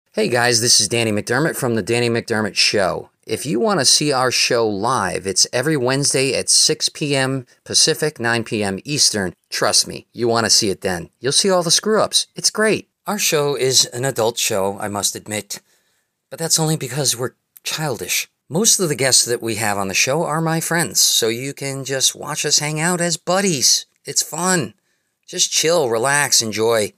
Hey guys, this is Danny McDermott from The Danny McDermott Show. If you want to see our show live, it's every Wednesday at 6 p.m. Pacific, 9 p.m. Eastern. Trust me, you want to see it then. You'll see all the screw-ups. It's great. Our show is an adult show, I must admit, but that's only because we're childish. Most of the guests that we have on the show are my friends, so you can just watch us hang out as buddies. It's fun. Just chill, relax, enjoy.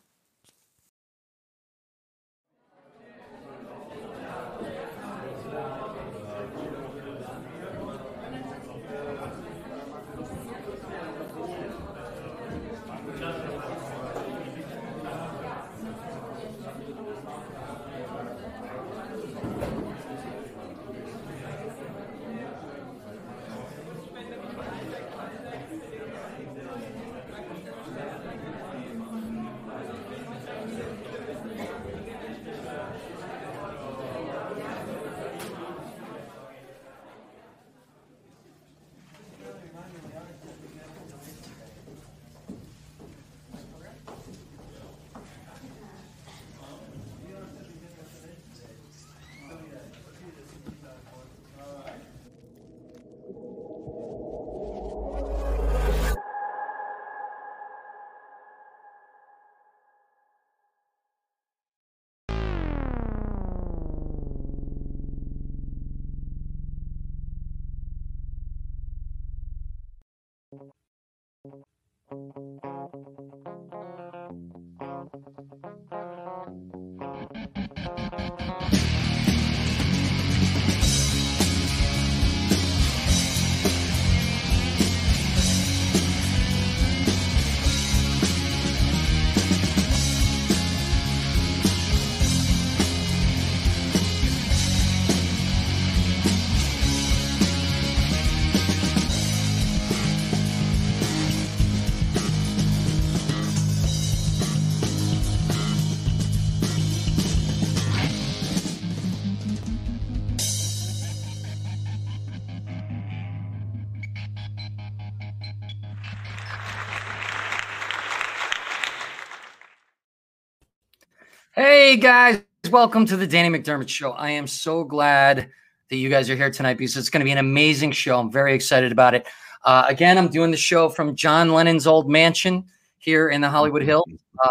Hey guys, welcome to the Danny McDermott Show. I am so glad that you guys are here tonight because it's going to be an amazing show. I'm very excited about it. Again, I'm doing the show from John Lennon's old mansion here in the Hollywood Hills.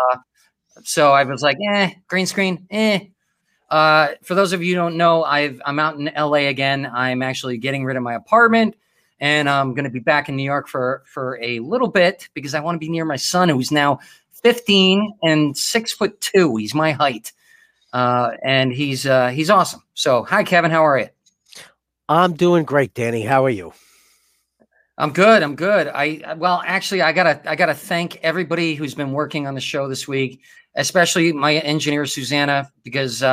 So I was like, green screen, For those of you who don't know, I'm out in LA again. I'm actually getting rid of my apartment, and I'm going to be back in New York for a little bit because I want to be near my son, who's now 15 and 6'2". He's my height. And he's awesome. So hi, Kevin. How are you? I'm doing great, Danny. How are you? I'm good. Actually, I gotta thank everybody who's been working on the show this week, especially my engineer, Susanna, because,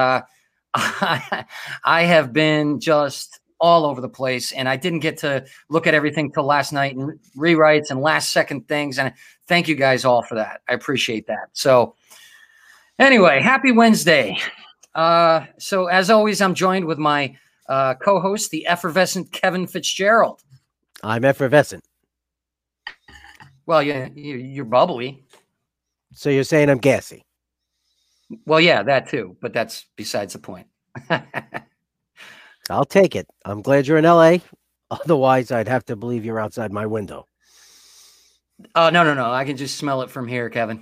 I have been just all over the place, and I didn't get to look at everything till last night and rewrites and last second things. And thank you guys all for that. I appreciate that. So anyway, happy Wednesday. So as always, I'm joined with my co-host, the effervescent Kevin Fitzgerald. I'm effervescent. Well, you're bubbly. So you're saying I'm gassy? Well, yeah, that too, but that's besides the point. I'll take it. I'm glad you're in LA. Otherwise, I'd have to believe you're outside my window. Oh, no. I can just smell it from here, Kevin.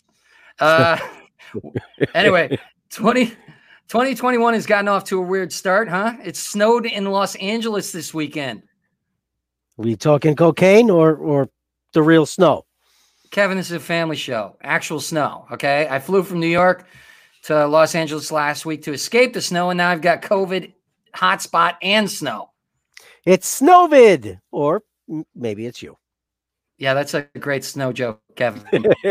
Anyway, 2021 has gotten off to a weird start, huh? It snowed in Los Angeles this weekend. We talking cocaine or the real snow? Kevin, this is a family show. Actual snow, okay? I flew from New York to Los Angeles last week to escape the snow, and now I've got COVID, hotspot, and snow. It's Snowvid, or maybe it's you. Yeah, that's a great snow joke, Kevin.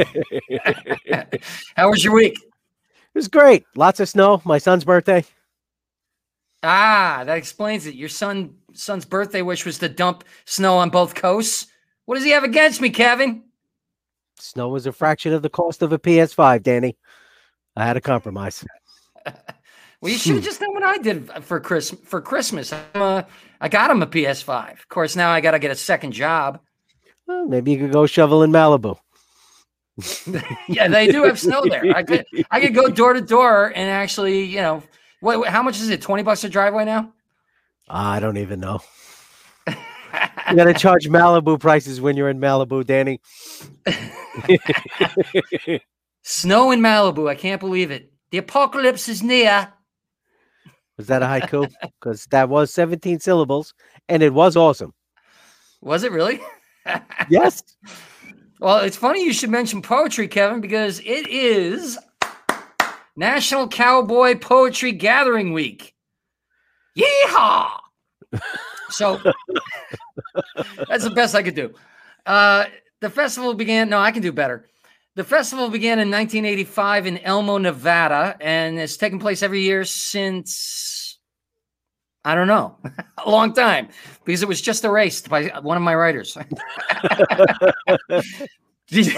How was your week? It was great. Lots of snow. My son's birthday. Ah, that explains it. Your son's birthday wish was to dump snow on both coasts. What does he have against me, Kevin? Snow was a fraction of the cost of a PS5, Danny. I had a compromise. Well, you should have just done what I did for Christmas. I got him a PS5. Of course, now I got to get a second job. Well, maybe you could go shovel in Malibu. Yeah, they do have snow there. I could go door to door and actually, how much is it? $20 a driveway now? I don't even know. You got to charge Malibu prices when you're in Malibu, Danny. Snow in Malibu. I can't believe it. The apocalypse is near. Was that a haiku? Because that was 17 syllables, and it was awesome. Was it really? Yes. Well, it's funny you should mention poetry, Kevin, because it is National Cowboy Poetry Gathering Week. Yeehaw! So that's the best I could do. The festival began. No, I can do better. The festival began in 1985 in Elmo, Nevada, and it's taken place every year since, I don't know, a long time, because it was just erased by one of my writers. Did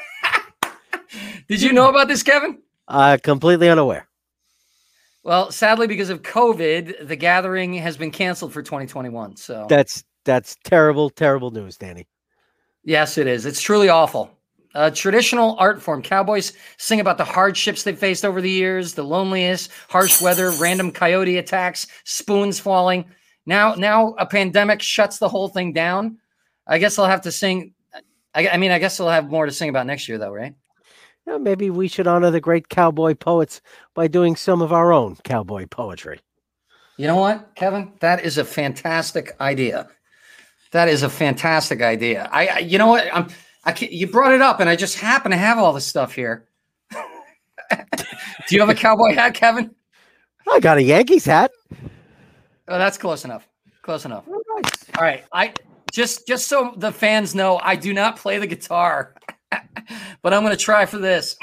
you know about this, Kevin? Completely unaware. Well, sadly, because of COVID, the gathering has been canceled for 2021. So that's terrible, terrible news, Danny. Yes, it is. It's truly awful. A traditional art form. Cowboys sing about the hardships they faced over the years, the loneliness, harsh weather, random coyote attacks, spoons falling. Now a pandemic shuts the whole thing down. I guess I'll have to sing. I guess I'll have more to sing about next year, though, right? Yeah, maybe we should honor the great cowboy poets by doing some of our own cowboy poetry. You know what, Kevin? That is a fantastic idea. That is a fantastic idea. You know what? You brought it up, and I just happen to have all this stuff here. Do you have a cowboy hat, Kevin? I got a Yankees hat. Oh, that's close enough. Close enough. All right. All right. I just so the fans know, I do not play the guitar, but I'm going to try for this.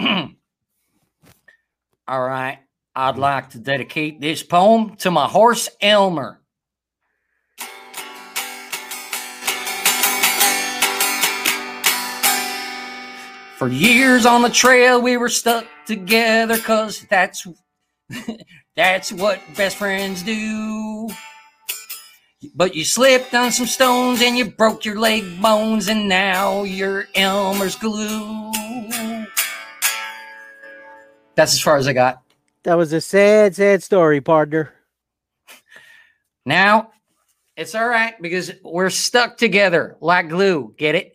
All right. I'd like to dedicate this poem to my horse, Elmer. For years on the trail, we were stuck together, 'cause that's what best friends do. But you slipped on some stones and you broke your leg bones, and now you're Elmer's glue. That's as far as I got. That was a sad, sad story, partner. Now, it's all right, because we're stuck together like glue. Get it?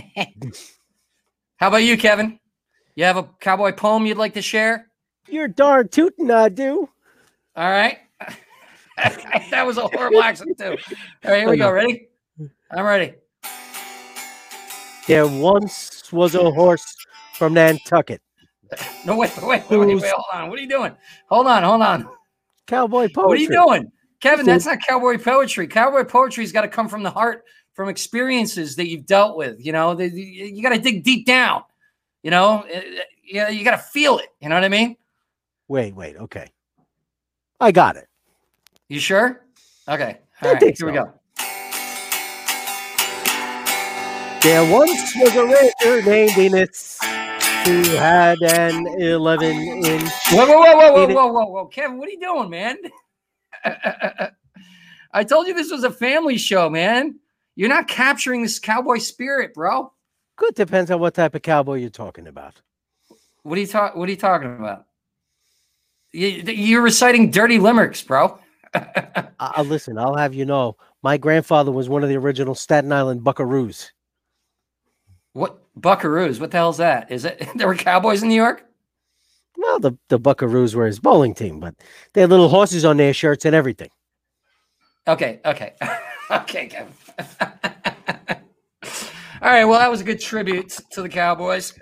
How about you, Kevin? You have a cowboy poem you'd like to share? You're darn tootin' I do. All right. That was a horrible accent, too. All right, here we go. Ready? I'm ready. There once was a horse from Nantucket. No, wait. Hold on. What are you doing? Hold on. Cowboy poetry. What are you doing? Kevin, that's not cowboy poetry. Cowboy poetry's got to come from the heart, from experiences that you've dealt with. You know, you got to dig deep down. You know, you got to feel it. You know what I mean? Wait. Okay. I got it. You sure? Okay. All right. Here we go. There once was a rancher named Enos who had an 11-inch. Whoa. Kevin, what are you doing, man? I told you this was a family show, man. You're not capturing this cowboy spirit, bro. Good. Depends on what type of cowboy you're talking about. What are you talking about? You're reciting dirty limericks, bro. Listen, I'll have you know, my grandfather was one of the original Staten Island Buckaroos. What Buckaroos? What the hell's that? Is it there were cowboys in New York? Well, the Buckaroos were his bowling team, but they had little horses on their shirts and everything. Okay, Kevin. All right, well, that was a good tribute to the Cowboys.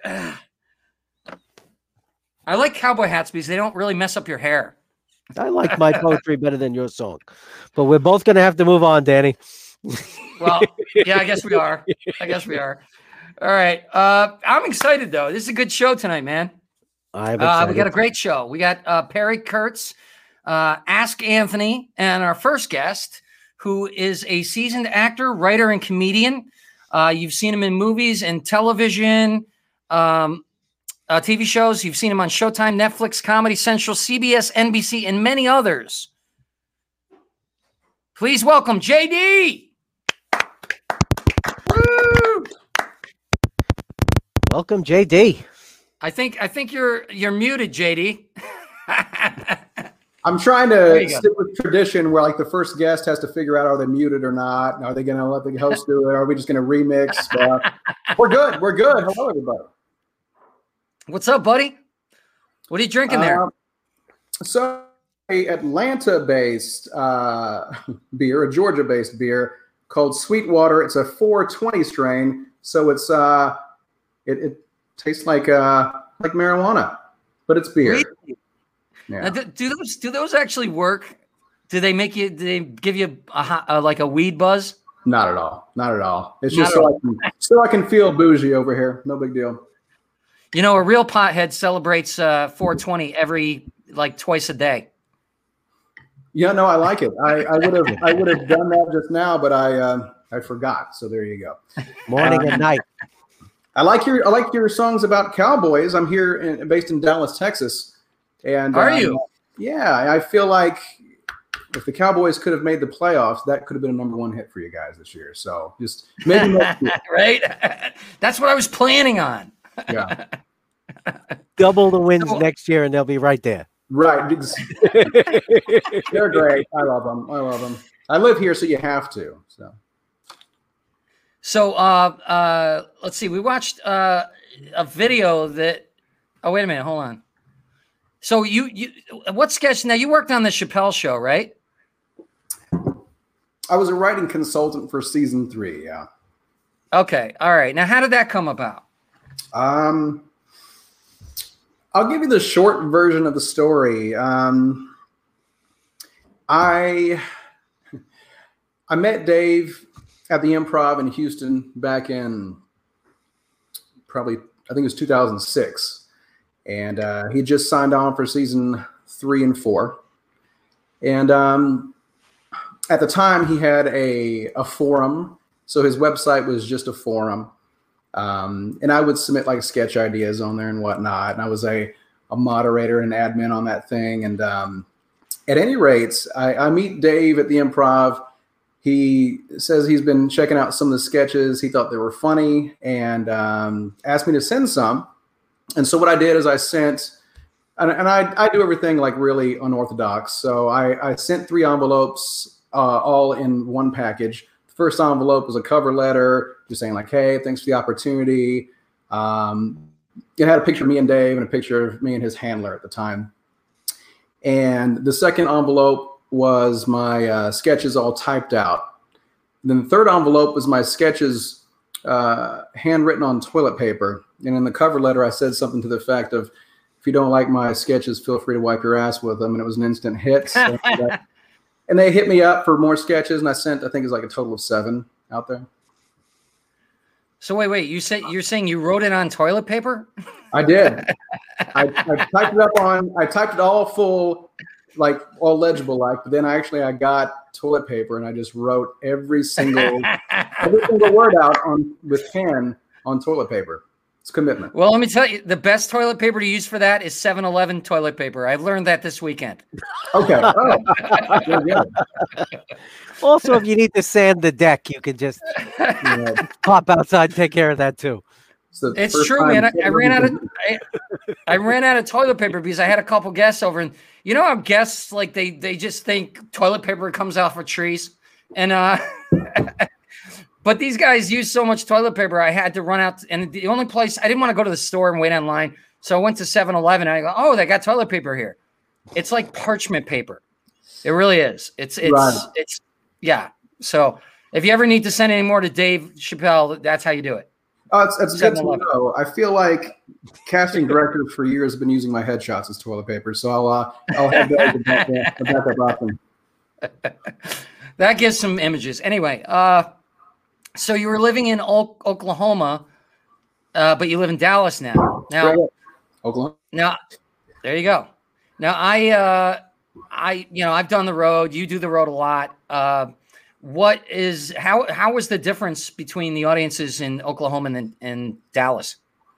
I like cowboy hats because they don't really mess up your hair. I like my poetry better than your song, but we're both going to have to move on, Danny. Well, yeah, I guess we are. All right. I'm excited, though. This is a good show tonight, man. I'm excited. We got a great show. We got Perry Kurtz, Ask Anthony, and our first guest, who is a seasoned actor, writer, and comedian. You've seen him in movies and television, TV shows. You've seen him on Showtime, Netflix, Comedy Central, CBS, NBC, and many others. Please welcome JD. Woo! Welcome, JD. I think you're muted, JD. I'm trying to stick with tradition where like the first guest has to figure out, are they muted or not? Are they going to let the host do it? Are we just going to remix? We're good. We're good. Hello, everybody. What's up, buddy? What are you drinking there? So a Atlanta-based beer, a Georgia-based beer called Sweetwater. It's a 420 strain. So it's it tastes like marijuana, but it's beer. Really? Yeah. Now, do those actually work? Do they give you a weed buzz? Not at all. Not at all. It's just so I can feel bougie over here. No big deal. You know, a real pothead celebrates 420 every twice a day. Yeah, no, I like it. I would have done that just now, but I forgot. So there you go. Morning and night. I like your songs about cowboys. I'm here based in Dallas, Texas. And are you? Yeah, I feel like if the Cowboys could have made the playoffs, that could have been a #1 hit for you guys this year. So just maybe next year. Right? That's what I was planning on. Yeah. Double the wins next year, and they'll be right there. Right. They're great. I love them. I live here, so you have to. So let's see. We watched a video that. Oh, wait a minute. Hold on. So you what sketch? Now you worked on the Chappelle Show, right? I was a writing consultant for season 3. Yeah. Okay. All right. Now, how did that come about? I'll give you the short version of the story. I met Dave at the Improv in Houston back in I think it was 2006. And he just signed on for season 3 and 4. And at the time, he had a forum. So his website was just a forum. And I would submit sketch ideas on there and whatnot. And I was a moderator and admin on that thing. And at any rate, I meet Dave at the Improv. He says he's been checking out some of the sketches. He thought they were funny and asked me to send some. And so what I did is I sent, and I do everything really unorthodox. So I sent 3 envelopes all in one package. The first envelope was a cover letter just saying hey, thanks for the opportunity. It had a picture of me and Dave and a picture of me and his handler at the time. And the second envelope was my sketches all typed out. Then the third envelope was my sketches handwritten on toilet paper. And in the cover letter, I said something to the effect of, if you don't like my sketches, feel free to wipe your ass with them. And it was an instant hit. And they hit me up for more sketches. And I sent, I think it's a total of 7 out there. So wait, you're saying you wrote it on toilet paper? I did. I typed it all full, all legible but then I got toilet paper and I just wrote every single word out with pen on toilet paper. It's commitment. Well, let me tell you, the best toilet paper to use for that is 7-Eleven toilet paper. I've learned that this weekend. Okay. Also, if you need to sand the deck, you can just pop outside and take care of that too. It's true, man. I ran out of toilet paper because I had a couple guests over, and you know how guests they just think toilet paper comes out of trees, and but these guys use so much toilet paper, I had to run out. And the only place I didn't want to go to the store and wait online, so I went to 7-Eleven. And I go, oh, they got toilet paper here. It's like parchment paper. It really is. It's yeah. So if you ever need to send any more to Dave Chappelle, that's how you do it. Oh, it's good to know. I feel like casting directors for years have been using my headshots as toilet paper, so I'll have that as a backup option. That gives some images. Anyway, so you were living in Oklahoma, but you live in Dallas now. Now, Oklahoma. Now, there you go. Now, I've done the road. You do the road a lot. How was the difference between the audiences in Oklahoma and Dallas?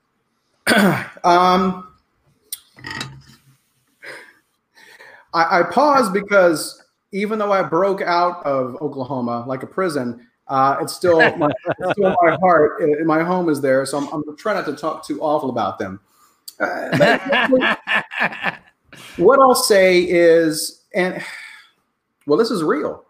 I paused because even though I broke out of Oklahoma like a prison, It's still my heart. My home is there, so I'm trying not to talk too awful about them. What I'll say is, this is real.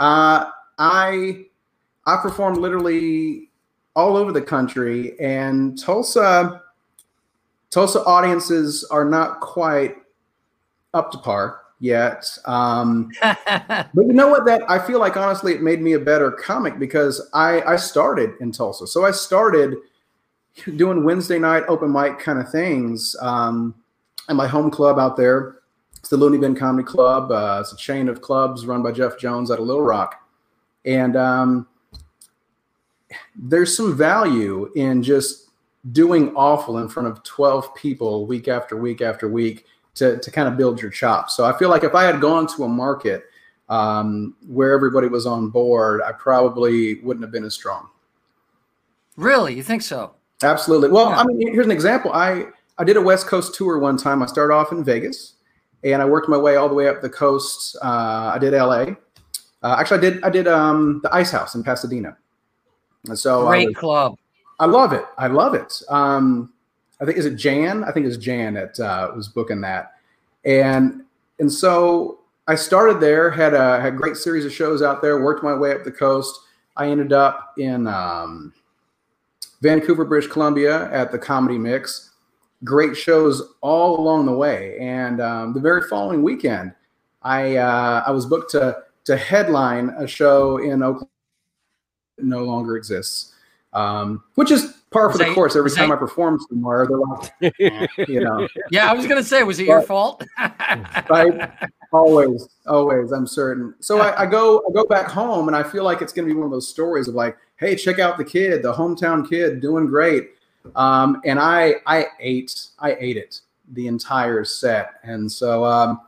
I performed literally all over the country, and Tulsa audiences are not quite up to par yet. But you know what? That I feel like honestly, it made me a better comic because I started in Tulsa. So I started doing Wednesday night open mic kind of things at my home club out there. It's the Looney Bin Comedy Club. It's a chain of clubs run by Jeff Jones out of Little Rock. And there's some value in just doing awful in front of 12 people week after week after week to kind of build your chops. So I feel like if I had gone to a market where everybody was on board, I probably wouldn't have been as strong. Really? You think so? Absolutely. Well, yeah. I mean, here's an example. I did a West Coast tour one time. I started off in Vegas, and I worked my way all the way up the coast. I did LA. Actually, I did the Ice House in Pasadena. And so great club. I love it. I love it. I think, is it Jan? I think it's Jan that was booking that. And so I started there, had a great series of shows out there, worked my way up the coast. I ended up in Vancouver, British Columbia at the Comedy Mix. Great shows all along the way. And the very following weekend, I was booked to headline a show in Oklahoma that no longer exists, which is par for the course. Every time I perform somewhere, they're like, you know. Yeah, I was going to say, was it your fault? Right? Always, I'm certain. So I go back home, and I feel like it's going to be one of those stories of like, hey, check out the kid, the hometown kid, doing great. And I ate it the entire set, and so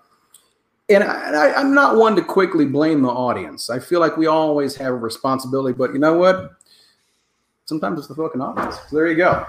I'm not one to quickly blame the audience. I feel like we always have a responsibility, but you know what? Sometimes it's the fucking audience. So there you go.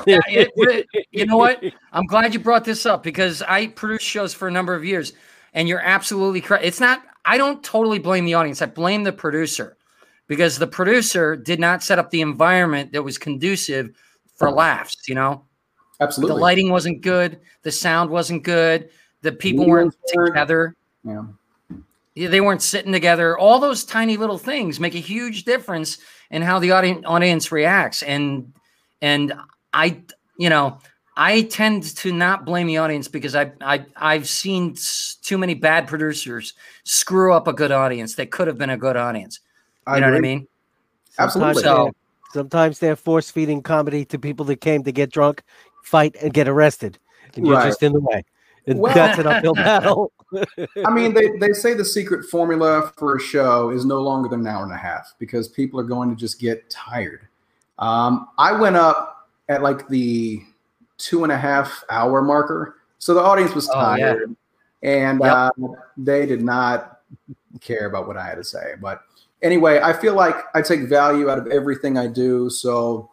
You know what? I'm glad you brought this up because I produced shows for a number of years, and you're absolutely correct. It's not. I don't totally blame the audience. I blame the producer because the producer did not set up the environment that was conducive for laughs. You know, absolutely. The lighting wasn't good. The sound wasn't good. The people weren't together. Yeah. They weren't sitting together. All those tiny little things make a huge difference in how the audience reacts. And I tend to not blame the audience because I've seen too many bad producers screw up a good audience that could have been a good audience. You know what I mean? Absolutely. Sometimes they're force feeding comedy to people that came to get drunk, fight, and get arrested, and you're just in the way. And that's an uphill battle. I mean, they say the secret formula for a show is no longer than an hour and a half because people are going to just get tired. I went up at like the 2.5 hour marker. So the audience was tired and they did not care about what I had to say. But anyway, I feel like I take value out of everything I do. So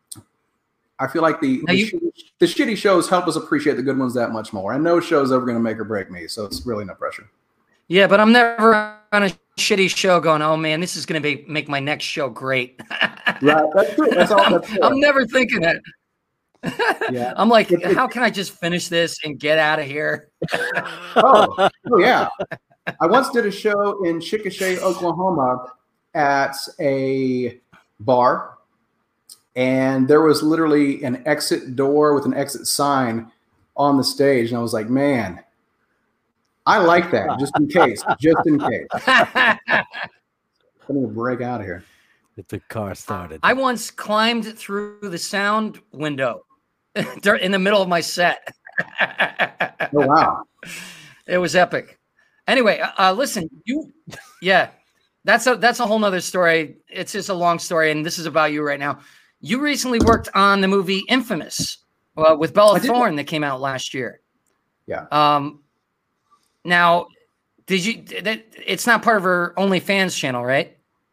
I feel like the shitty shows help us appreciate the good ones that much more. And no show's ever going to make or break me, so it's really no pressure. Yeah, but I'm never on a shitty show going, oh, man, this is going to make my next show great. Right, that's true. That's all. That's true. I'm never thinking that. Yeah. I'm like, how can I just finish this and get out of here? oh, yeah. I once did a show in Chickasha, Oklahoma at a bar. And there was literally an exit door with an exit sign on the stage. And I was like, man, I like that just in case. I'm going to break out of here. If the car started. I once climbed through the sound window in the middle of my set. Oh, wow. It was epic. Anyway, listen, that's a whole nother story. It's just a long story. And this is about you right now. You recently worked on the movie Infamous with Bella Thorne that came out last year. Yeah. Now, it's not part of her OnlyFans channel, right?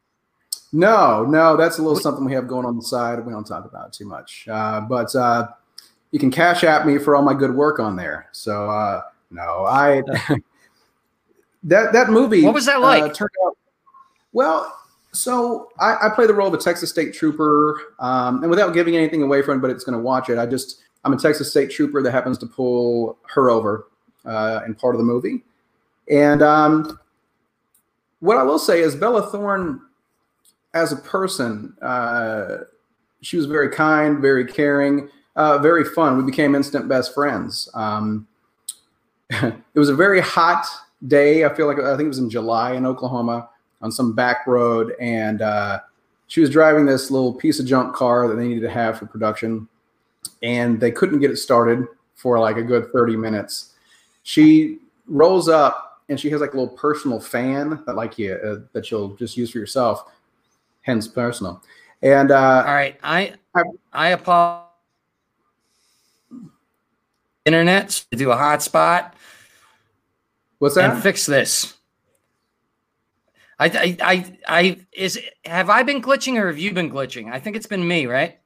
No, that's a little something we have going on the side. We don't talk about it too much. But you can cash at me for all my good work on there. So that movie. What was that like? Turned out well. So I play the role of a Texas State Trooper, and without giving anything away for anybody that's going to watch it, I'm a Texas State Trooper that happens to pull her over in part of the movie. And what I will say is Bella Thorne, as a person, she was very kind, very caring, very fun. We became instant best friends. It was a very hot day. I think it was in July in Oklahoma on some back road. And she was driving this little piece of junk car that they needed to have for production. And they couldn't get it started for like a good 30 minutes. She rolls up and she has like a little personal fan that that you'll just use for yourself. Hence personal. And all right, I apologize. Internet to do a hotspot. What's that? And fix this. Have I been glitching or have you been glitching? I think it's been me, right?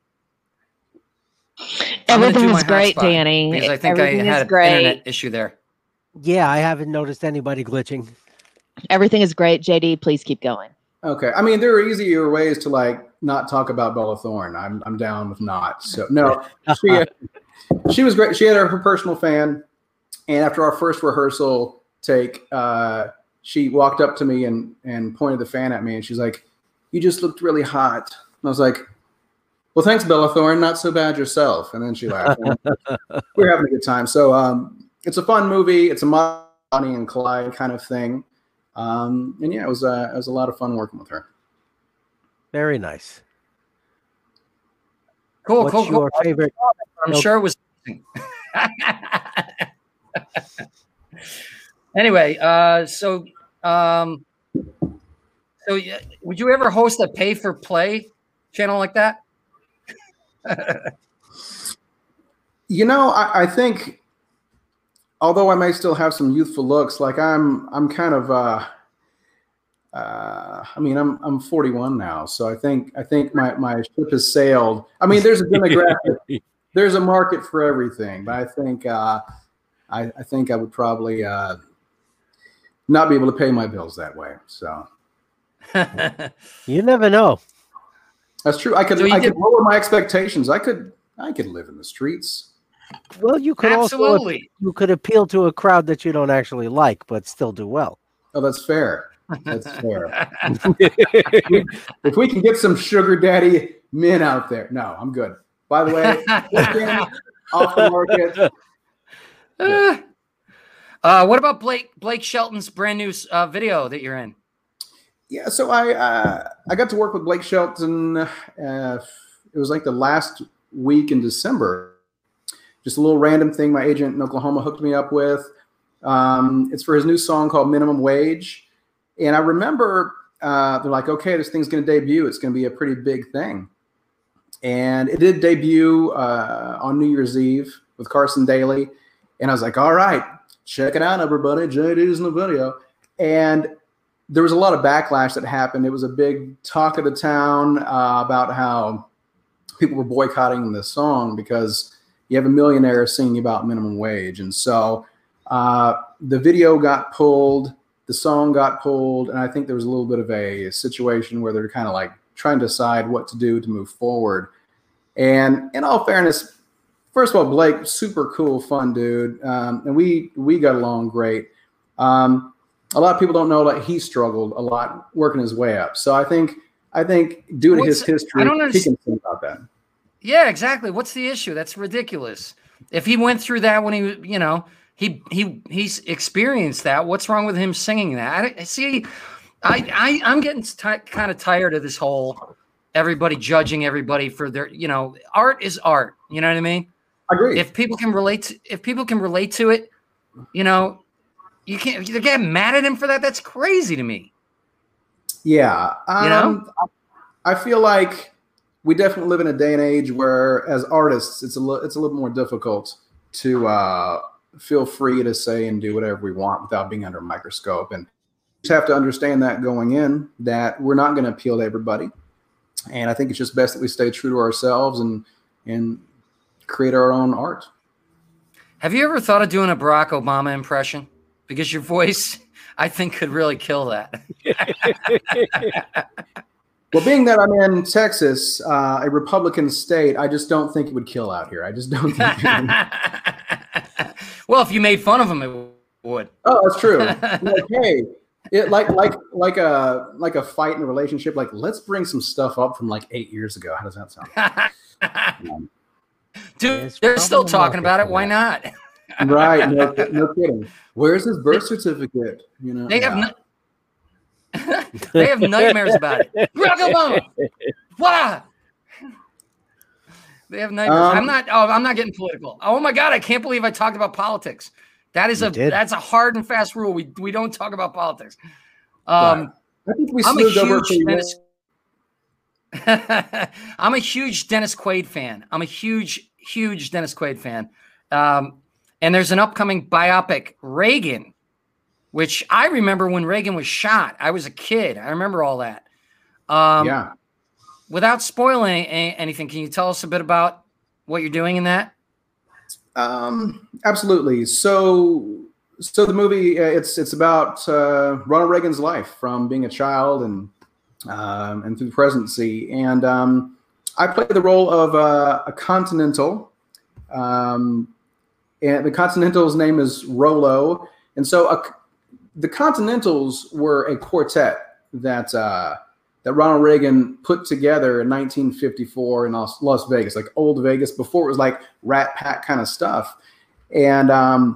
Everything is great, Danny. Because I think I had an internet issue there. Yeah, I haven't noticed anybody glitching. Everything is great, JD. Please keep going. Okay. I mean, there are easier ways to like not talk about Bella Thorne. I'm down with not. So no, she was great. She had her personal fan, and after our first rehearsal take, she walked up to me and pointed the fan at me, and she's like, "You just looked really hot." And I was like, "Well, thanks, Bella Thorne. Not so bad yourself." And then she laughed. We were having a good time. So it's a fun movie. It's a Bonnie and Clyde kind of thing. And yeah, it was a lot of fun working with her. Very nice. Cool. What's your favorite? I'm sure it was. Anyway, so would you ever host a pay for play channel like that? I think, although I may still have some youthful looks, like I'm kind of I'm 41 now, so I think my ship has sailed. I mean, there's a demographic, there's a market for everything, but I think I would probably not be able to pay my bills that way. So you never know. That's true. I could lower my expectations. I could live in the streets. Well, you could also appeal to a crowd that you don't actually like, but still do well. Oh, that's fair. That's fair. If we can get some sugar daddy men out there. No, I'm good. By the way, off the market. What about Blake Shelton's brand new video that you're in? Yeah, so I got to work with Blake Shelton. It was like the last week in December. Just a little random thing my agent in Oklahoma hooked me up with. It's for his new song called Minimum Wage. And I remember they're like, okay, this thing's going to debut. It's going to be a pretty big thing. And it did debut on New Year's Eve with Carson Daly. And I was like, all right, check it out, everybody. JD's in the video. And there was a lot of backlash that happened. It was a big talk of the town about how people were boycotting this song because you have a millionaire singing about minimum wage. And so the video got pulled, the song got pulled, and I think there was a little bit of a situation where they're kind of like trying to decide what to do to move forward. And in all fairness, first of all, Blake, super cool, fun dude. And we got along great. A lot of people don't know that he struggled a lot working his way up. So I think due to his history, he can think about that. Yeah, exactly. What's the issue? That's ridiculous. If he went through that when he's experienced that, what's wrong with him singing that? I'm getting kind of tired of this whole everybody judging everybody for their, art is art. You know what I mean? I agree. If people can relate to it, you can't. They're getting mad at him for that. That's crazy to me. Yeah, I feel like we definitely live in a day and age where, as artists, it's a little more difficult to feel free to say and do whatever we want without being under a microscope. And we just have to understand that going in, that we're not going to appeal to everybody. And I think it's just best that we stay true to ourselves and create our own art. Have you ever thought of doing a Barack Obama impression? Because your voice, I think, could really kill that. Well, being that I'm in Texas, a Republican state, I just don't think it would kill out here. I just don't think it would. Well, if you made fun of him, it would. Oh, that's true. Like, hey, like a fight in a relationship. Like, let's bring some stuff up from like 8 years ago. How does that sound? Dude, they're still talking about it. Why not? Right. No kidding. Where's his birth certificate? You know, they have they have nightmares about it. Barack Obama. Wow. They have nightmares. I'm not getting political. Oh my God, I can't believe I talked about politics. That's a hard and fast rule. We don't talk about politics. I think we smoothed over I'm a huge Dennis Quaid fan. I'm a huge Dennis Quaid fan. And there's an upcoming biopic, Reagan, which I remember when Reagan was shot. I was a kid. I remember all that. Yeah. Without spoiling anything, can you tell us a bit about what you're doing in that? Absolutely. So the movie, it's about Ronald Reagan's life from being a child and through the presidency. And I play the role of a Continental. And the Continental's name is Rollo. And so the Continentals were a quartet that Ronald Reagan put together in 1954 in Las Vegas, like old Vegas, before it was like Rat Pack kind of stuff. And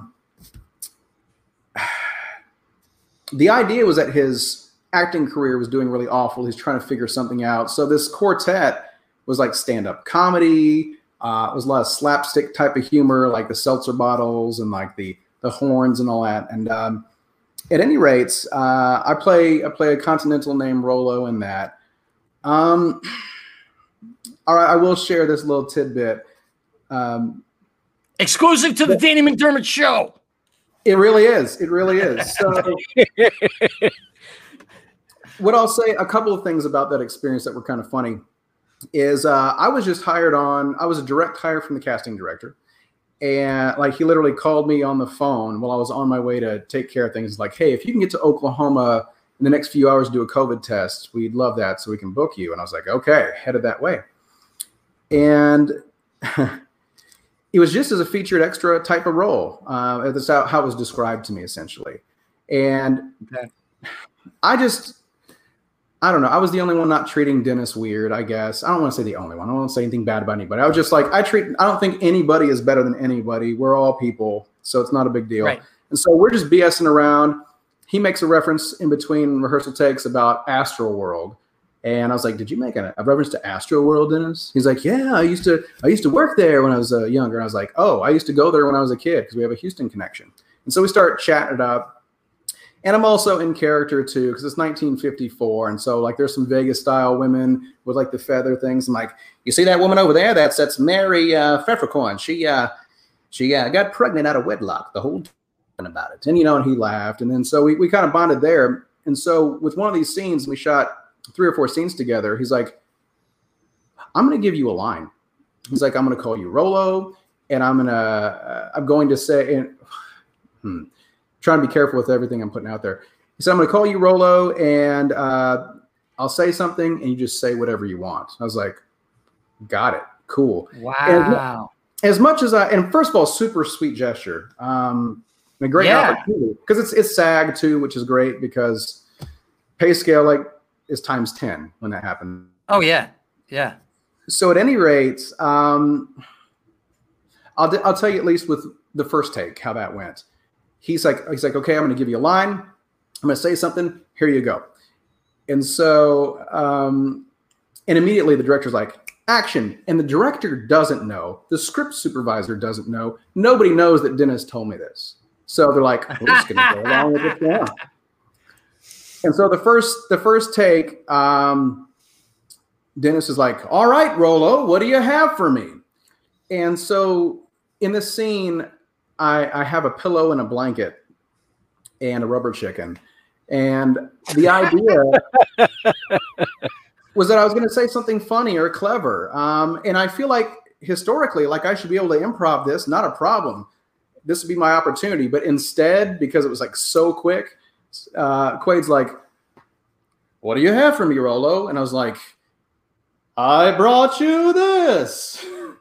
the idea was that his acting career was doing really awful. He's trying to figure something out. So this quartet was like stand-up comedy. It was a lot of slapstick type of humor, like the seltzer bottles and like the horns and all that. And at any rate, I play a Continental named Rollo in that. All right, I will share this little tidbit. Exclusive to the Danny McDermott Show. It really is. It really is. So, what I'll say, a couple of things about that experience that were kind of funny is I was just hired on. I was a direct hire from the casting director. And like he literally called me on the phone while I was on my way to take care of things. Like, hey, if you can get to Oklahoma in the next few hours to do a COVID test, we'd love that so we can book you. And I was like, okay, headed that way. And it was just as a featured extra type of role. That's how it was described to me, essentially. And I don't know. I was the only one not treating Dennis weird, I guess. I don't want to say the only one. I don't want to say anything bad about anybody. I was just like, I don't think anybody is better than anybody. We're all people, so it's not a big deal. Right. And so we're just BSing around. He makes a reference in between rehearsal takes about Astro World. And I was like, did you make a reference to Astro World, Dennis? He's like, yeah, I used to work there when I was younger. And I was like, oh, I used to go there when I was a kid because we have a Houston connection. And so we start chatting it up. And I'm also in character too, because it's 1954. And so like there's some Vegas style women with like the feather things. I'm like, you see that woman over there? That's Mary Pfeffercorn. She got pregnant out of wedlock the whole time about it. And, and he laughed. And then so we kind of bonded there. And so with one of these scenes, we shot 3 or 4 scenes together. He's like, I'm going to give you a line. He's like, I'm going to call you Rollo. And I'm going to say, trying to be careful with everything I'm putting out there. He said, I'm going to call you Rollo and I'll say something and you just say whatever you want. I was like, got it. Cool. Wow. And as much as and first of all, super sweet gesture. A great opportunity because it's SAG too, which is great because pay scale like is times 10 when that happened. Oh yeah. Yeah. So at any rate, I'll tell you at least with the first take, how that went. He's like, okay, I'm going to give you a line. I'm going to say something. Here you go. And so, and immediately the director's like, action. And the director doesn't know. The script supervisor doesn't know. Nobody knows that Dennis told me this. So they're like, we're just going to go along with it now. And so the first take, Dennis is like, all right, Rollo, what do you have for me? And so in this scene, I have a pillow and a blanket and a rubber chicken. And the idea was that I was going to say something funny or clever. And I feel like historically, like I should be able to improv this, not a problem. This would be my opportunity. But instead, because it was like so quick, Quaid's like, what do you have for me, Rolo? And I was like, I brought you this.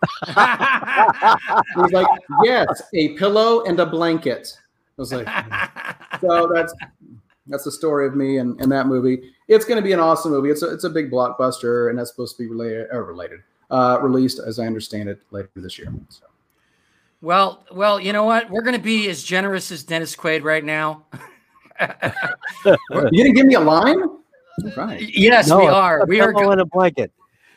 He's like, yes, a pillow and a blanket. I was like, so that's the story of me and that movie. It's going to be an awesome movie. It's a big blockbuster, and that's supposed to be released, as I understand it, later this year. So. Well, you know what? We're going to be as generous as Dennis Quaid right now. You didn't give me a line? Right. Yes, we are. We are going a blanket.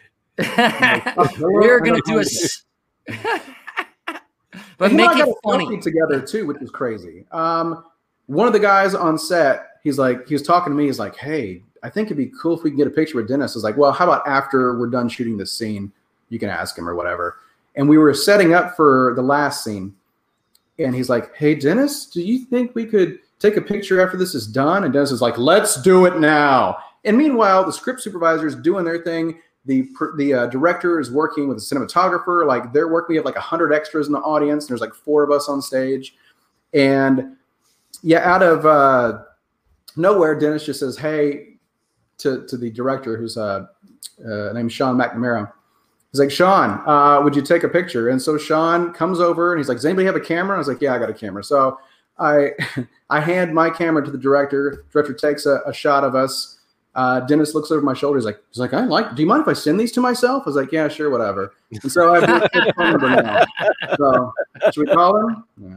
We're going to do a. But make it funny together too, which is crazy. One of the guys on set, he was talking to me. He's like, "Hey, I think it'd be cool if we can get a picture with Dennis." I was like, "Well, how about after we're done shooting this scene, you can ask him or whatever." And we were setting up for the last scene, and he's like, "Hey, Dennis, do you think we could take a picture after this is done?" And Dennis is like, "Let's do it now." And meanwhile, the script supervisor is doing their thing. The director is working with a cinematographer. Like they're working. We have like 100 extras in the audience. And there's like 4 of us on stage. And yeah, out of nowhere, Dennis just says, "Hey," to the director, who's named Sean McNamara. He's like, "Sean, would you take a picture?" And so Sean comes over and he's like, "Does anybody have a camera?" I was like, "Yeah, I got a camera." So I hand my camera to the director. Director takes a shot of us. Dennis looks over my shoulder. He's like, do you mind if I send these to myself? I was like, "Yeah, sure, whatever." And so I have his phone number now. So should we call him? Yeah.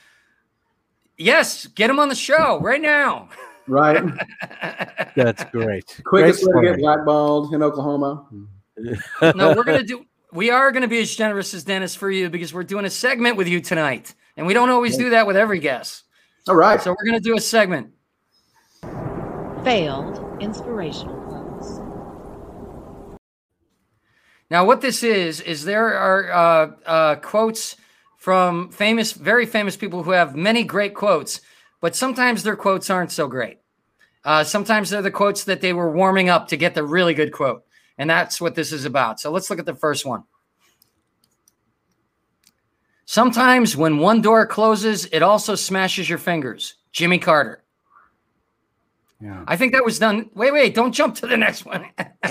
Yes, get him on the show right now. Right. That's great. Quickest way to get blackballed in Oklahoma. No, we are gonna be as generous as Dennis for you because we're doing a segment with you tonight. And we don't always do that with every guest. All right. So we're gonna do a segment. Failed inspirational quotes. Now, what this is there are quotes from very famous people who have many great quotes, but sometimes their quotes aren't so great. Sometimes they're the quotes that they were warming up to get the really good quote. And that's what this is about. So let's look at the first one. Sometimes when one door closes, it also smashes your fingers. Jimmy Carter. Yeah. I think that was done. Wait, don't jump to the next one.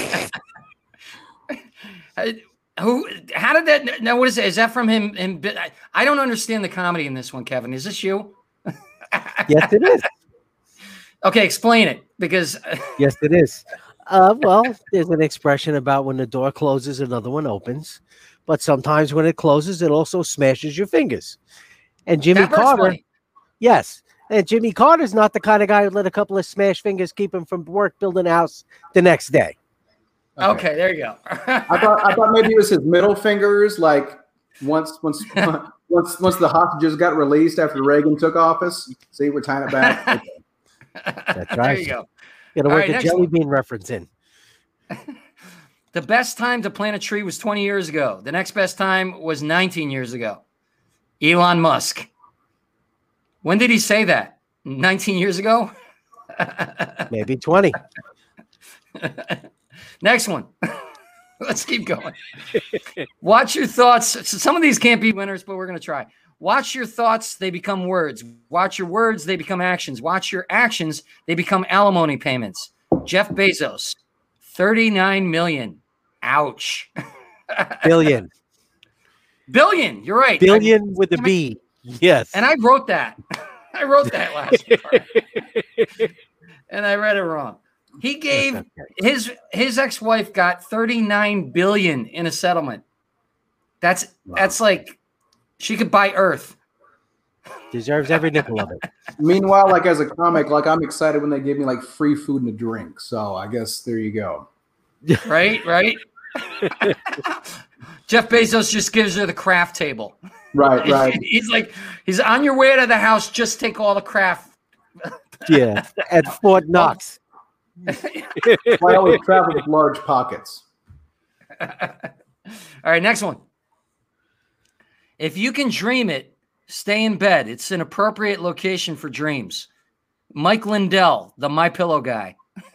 How did that? Now, what is it? Is that from him? I don't understand the comedy in this one, Kevin. Is this you? Yes, it is. Okay, explain it because. Yes, it is. Well, there's an expression about when the door closes, another one opens. But sometimes when it closes, it also smashes your fingers. And Jimmy Carter, yes. And Jimmy Carter's not the kind of guy who let a couple of smashed fingers keep him from work building a house the next day. Okay, there you go. I thought maybe it was his middle fingers. Like once the hostages got released after Reagan took office. See, we're tying it back. Okay. That's right. There you go. Got to work a jelly bean reference in. The best time to plant a tree was 20 years ago. The next best time was 19 years ago. Elon Musk. When did he say that? 19 years ago? Maybe 20. Next one. Let's keep going. Watch your thoughts. Some of these can't be winners, but we're going to try. Watch your thoughts. They become words. Watch your words. They become actions. Watch your actions. They become alimony payments. Jeff Bezos, 39 million. Ouch. Billion. Billion. You're right. Billion with a B. Yes. And I wrote that. I wrote that last part. And I read it wrong. He gave his ex-wife got 39 billion in a settlement. That's like she could buy Earth. Deserves every nickel of it. Meanwhile, like as a comic, like I'm excited when they give me like free food and a drink. So I guess there you go. Right. Jeff Bezos just gives her the craft table. Right. He's on your way to the house. Just take all the craft. Yeah, at Fort Knox. I always travel with large pockets. All right, next one. If you can dream it, stay in bed. It's an appropriate location for dreams. Mike Lindell, the MyPillow guy.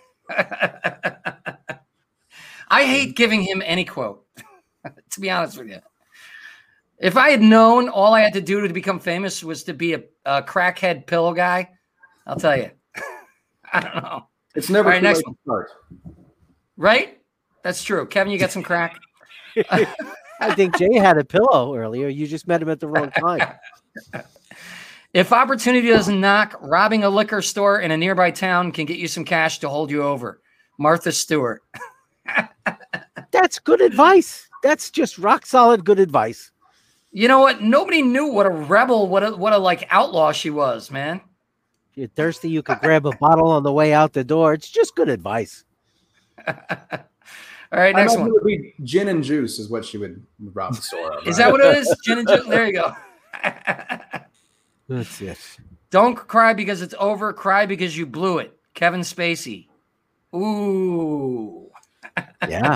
I hate giving him any quote, to be honest with you. If I had known all I had to do to become famous was to be a crackhead pillow guy, I'll tell you. I don't know. It's never All right, too next late to start. Right? That's true. Kevin, you got some crack? I think Jay had a pillow earlier. You just met him at the wrong time. If opportunity doesn't knock, robbing a liquor store in a nearby town can get you some cash to hold you over. Martha Stewart. That's good advice. That's just rock solid good advice. You know what? Nobody knew what a rebel, what a like outlaw she was, man. If you're thirsty, you could grab a bottle on the way out the door. It's just good advice. All right, next one. It would be gin and juice is what she would rob the store of. Is that what it is? Gin and juice? There you go. That's it. Don't cry because it's over. Cry because you blew it. Kevin Spacey. Ooh. Yeah.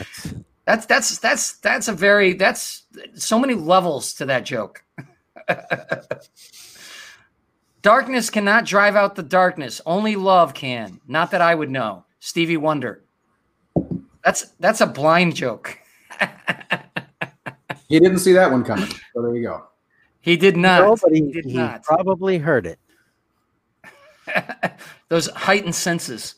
That's so many levels to that joke. Darkness cannot drive out the darkness. Only love can. Not that I would know. Stevie Wonder. That's a blind joke. He didn't see that one coming. So there you go. He did not. No, but he did he not. probably heard it. Those heightened senses.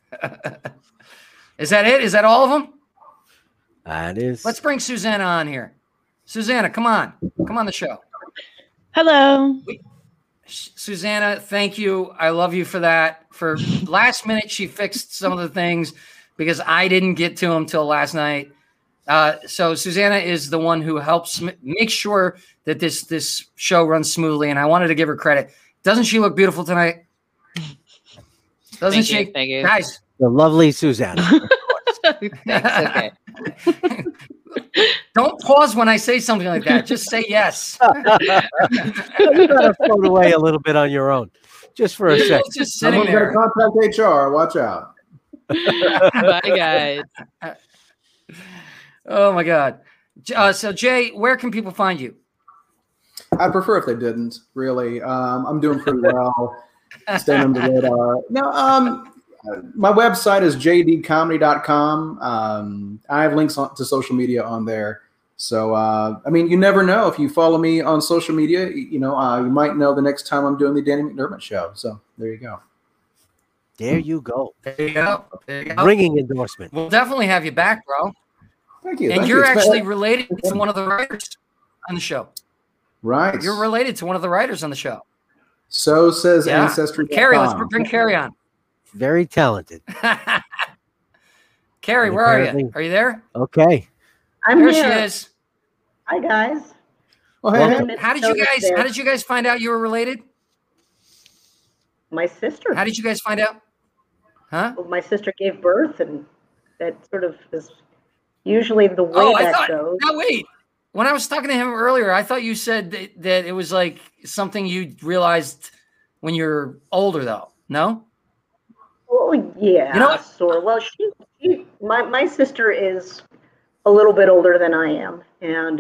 Is that it? Is that all of them? That is. Let's bring Susanna on here. Susanna, come on. Come on the show. Hello. Susanna, thank you. I love you for that. For last minute, she fixed some of the things because I didn't get to them till last night. So Susanna is the one who helps make sure that this show runs smoothly, and I wanted to give her credit. Doesn't she look beautiful tonight? Doesn't she? Thank you. Guys. The lovely Susanna. Thanks, okay. Don't pause when I say something like that. Just say yes. You gotta float away a little bit on your own, just for a second. Just sitting Someone's there. got to contact HR. Watch out. Bye, guys. Oh my God. So Jay, where can people find you? I'd prefer if they didn't, really. I'm doing pretty well. Staying under the radar. No, my website is jdcomedy.com. I have links to social media on there. So, I mean, you never know. If you follow me on social media, you might know the next time I'm doing the Danny McDermott show. So there you go. There you go. There you go. There you go. Ringing endorsement. We'll definitely have you back, bro. Thank you. And Thank you're you. actually related to one of the writers on the show. Right. You're related to one of the writers on the show. So says Yeah. Ancestry. Carrie, let's bring Carrie on. Very talented. Carrie, And where are you? apparently- Are you there? Okay. I'm There here. she is. Hi guys. Well, hey, Welcome. hey. How did you guys find out you were related? My sister. How did you guys find out? Huh? Well, my sister gave birth, and that sort of is usually the way Oh, I that thought. goes. No, wait. When I was talking to him earlier, I thought you said that it was like something you realized when you're older, though. No? Oh yeah. You know what? Sort of. Well, my sister is a little bit older than I am, and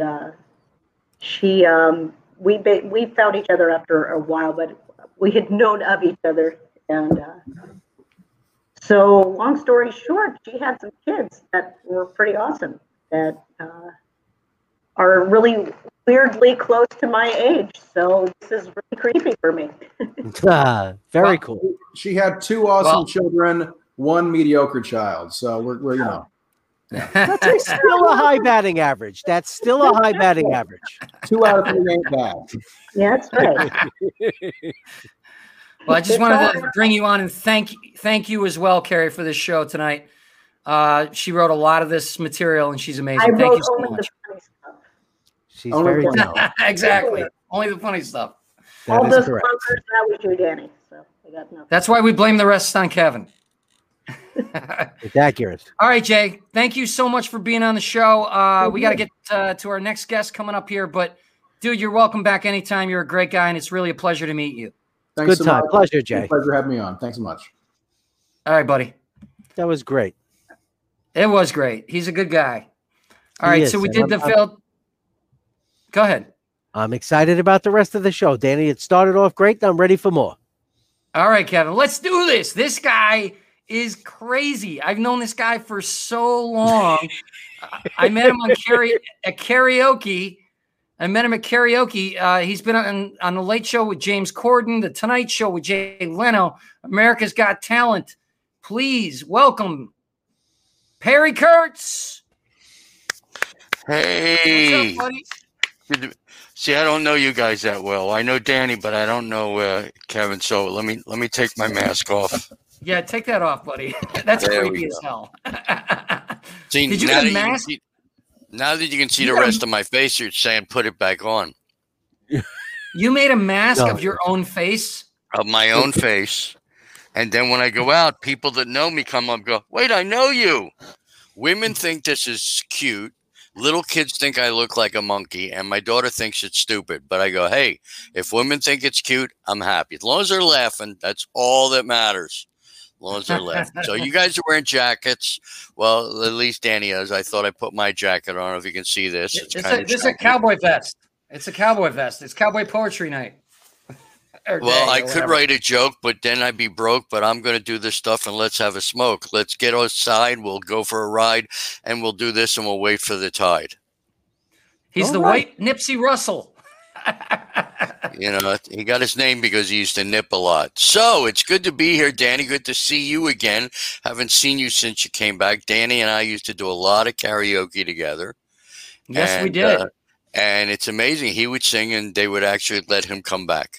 we found each other after a while, but we had known of each other, and so long story short, she had some kids that were pretty awesome that are really weirdly close to my age. So this is really creepy for me. Very Well, cool. She had two awesome children, one mediocre child. So we're That's still a high batting average. That's still a high batting average. 2 out of 3 ain't bad. Yeah, that's right. Well, I just wanted to bring you on and thank you as well, Carrie, for this show tonight. She wrote a lot of this material, and she's amazing. I Thank wrote you so only much. the funny stuff. She's Only very one. talented. Exactly. Only the funny stuff. That All is the correct. sponsors, that was you, Danny. So I got nothing. That's why we blame the rest on Kevin. It's accurate. All right, Jay. Thank you so much for being on the show. We got to get to our next guest coming up here, but dude, you're welcome back anytime. You're a great guy, and it's really a pleasure to meet you. Thanks Good so time. much. Pleasure, Jay. Pleasure having me on. Thanks so much. All right, buddy. That was great. It was great. He's a good guy. All He right, is, so we and did the I'm- field. Go ahead. I'm excited about the rest of the show, Danny. It started off great. And I'm ready for more. All right, Kevin, let's do this. This guy is crazy. I've known this guy for so long. I met him on karaoke. I met him at karaoke. He's been on the Late Show with James Corden, The Tonight Show with Jay Leno, America's Got Talent. please welcome Perry Kurtz. Hey. What's up, buddy? See, I don't know you guys that well. I know Danny, but I don't know Kevin. So let me take my mask off. Yeah, take that off, buddy. That's There creepy we as hell. See, Did you now get a that mask? now that you can see You the got a- rest of my face, you're saying put it back on. You made a mask No. of your own face? Of my own face. And then when I go out, people that know me come up and go, wait, I know you. Women think this is cute. Little kids think I look like a monkey, and my daughter thinks it's stupid. But I go, hey, if women think it's cute, I'm happy. As long as they're laughing, that's all that matters. As long as they're laughing. So you guys are wearing jackets. Well, at least Danny is. I thought I put my jacket on. I don't know if you can see this. This is a cowboy vest. It's a cowboy vest. It's cowboy poetry night. Well, I could write a joke, but then I'd be broke. But I'm going to do this stuff, and let's have a smoke. Let's get outside. We'll go for a ride, and we'll do this, and we'll wait for the tide. He's All the right. white Nipsey Russell. You know, he got his name because he used to nip a lot. So it's good to be here, Danny. Good to see you again. Haven't seen you since you came back. Danny and I used to do a lot of karaoke together. Yes, we And, did. And it's amazing. He would sing, and they would actually let him come back.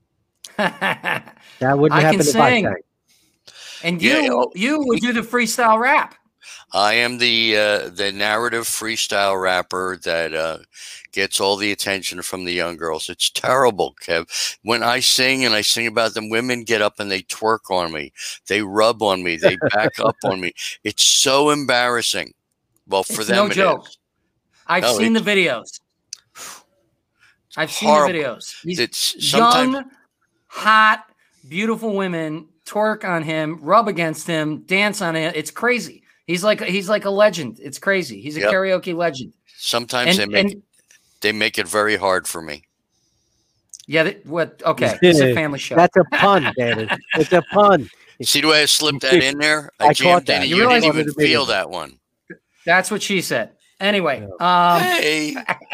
That wouldn't I happen can if I sing. sang. And Yeah, you would do the freestyle rap. I am the narrative freestyle rapper that gets all the attention from the young girls. It's terrible, Kev. When I sing and I sing about them, women get up and they twerk on me. They rub on me. They back up on me. It's so embarrassing. Well, for It's them, no it joke. is. I've No, seen the it's- videos. I've seen horrible. the videos. These It's sometimes young, hot, beautiful women twerk on him, rub against him, dance on it. It's crazy. He's like a legend. It's crazy. He's a Yep. karaoke legend. sometimes they make it very hard for me. Yeah. What? Okay. It's a family show. That's a pun, Danny. It's a pun. See the way I slipped that in there? I caught jammed that. in. You You realize- didn't even Wanted to be feel there. that one. That's what she said. Anyway. Hey.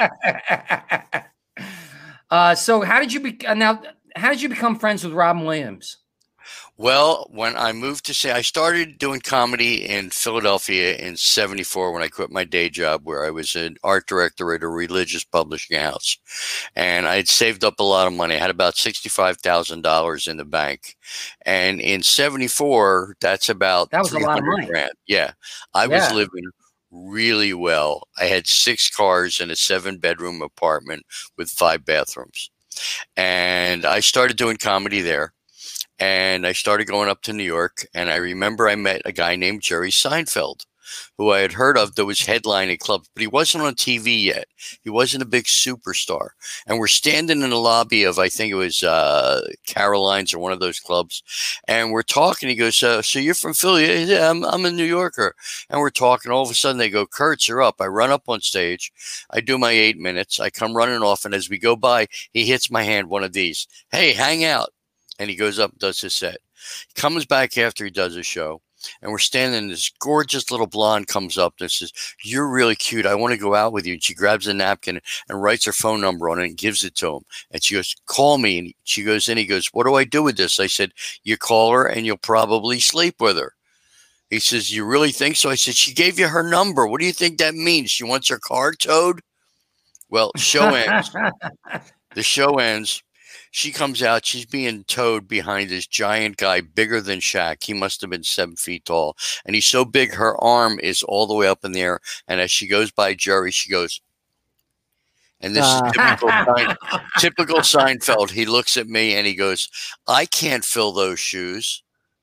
So how did you become friends with Robin Williams? Well, when I moved to I started doing comedy in Philadelphia in '74 when I quit my day job where I was an art director at a religious publishing house. And I had saved up a lot of money. I had about $65,000 in the bank. And in '74, that's about That was a lot of 300 money. grand. Yeah. I was Yeah. living really well. I had 6 cars and a 7-bedroom apartment with 5 bathrooms. And I started doing comedy there. And I started going up to New York, and I remember I met a guy named Jerry Seinfeld, who I had heard of that was headlining clubs, but he wasn't on TV yet. He wasn't a big superstar. And we're standing in the lobby of, I think it was Caroline's or one of those clubs, and we're talking. He goes, so you're from Philly? Yeah, I'm a New Yorker. And we're talking. All of a sudden, they go, Kurtz, you're up. I run up on stage. I do my 8 minutes. I come running off, and as we go by, he hits my hand, one of these. Hey, hang out. And he goes up and does his set. He comes back after he does his show, and we're standing, and this gorgeous little blonde comes up and says, you're really cute. I want to go out with you. And she grabs a napkin and writes her phone number on it and gives it to him. And she goes, call me. And she goes in. He goes, what do I do with this? I said, you call her and you'll probably sleep with her. He says, you really think so? I said, she gave you her number. What do you think that means? She wants her car towed? Well, show ends. The show ends. She comes out. She's being towed behind this giant guy, bigger than Shaq. He must have been 7 feet tall. And he's so big, her arm is all the way up in the air. And as she goes by Jerry, she goes, and this is typical Seinfeld. He looks at me and he goes, I can't fill those shoes.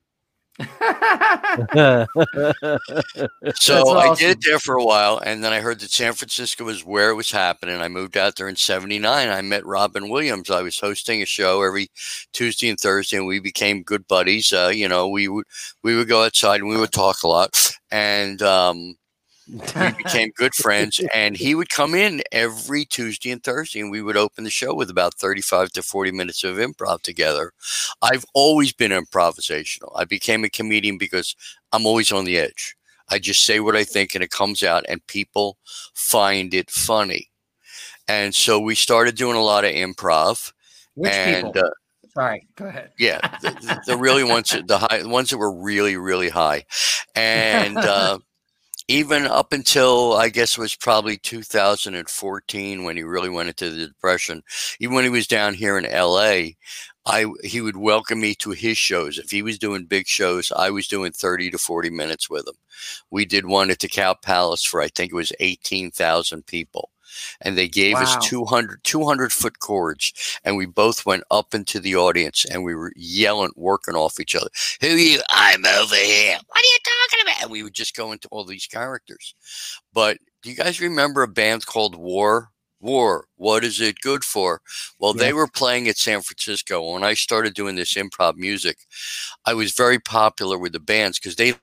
So I awesome. did it there for a while, and then I heard that San Francisco was where it was happening. I moved out there in '79. I met Robin Williams. I was hosting a show every Tuesday and Thursday, and we became good buddies. We would go outside and we would talk a lot, and we became good friends. And he would come in every Tuesday and Thursday, and we would open the show with about 35 to 40 minutes of improv together. I've always been improvisational. I became a comedian because I'm always on the edge. I just say what I think and it comes out and people find it funny. And so we started doing a lot of improv. Which and people? Sorry, go ahead. Yeah, the really ones, the ones that were really, really high. And even up until, I guess it was probably 2014 when he really went into the depression, even when he was down here in LA, he would welcome me to his shows. If he was doing big shows, I was doing 30 to 40 minutes with him. We did one at the Cow Palace for, I think it was 18,000 people. And they gave us 200-foot cords, and we both went up into the audience, and we were yelling, working off each other. Who are you? I'm over here. What are you talking about? And we would just go into all these characters. But do you guys remember a band called War? War, what is it good for? Well, they were playing at San Francisco. When I started doing this improv music, I was very popular with the bands because they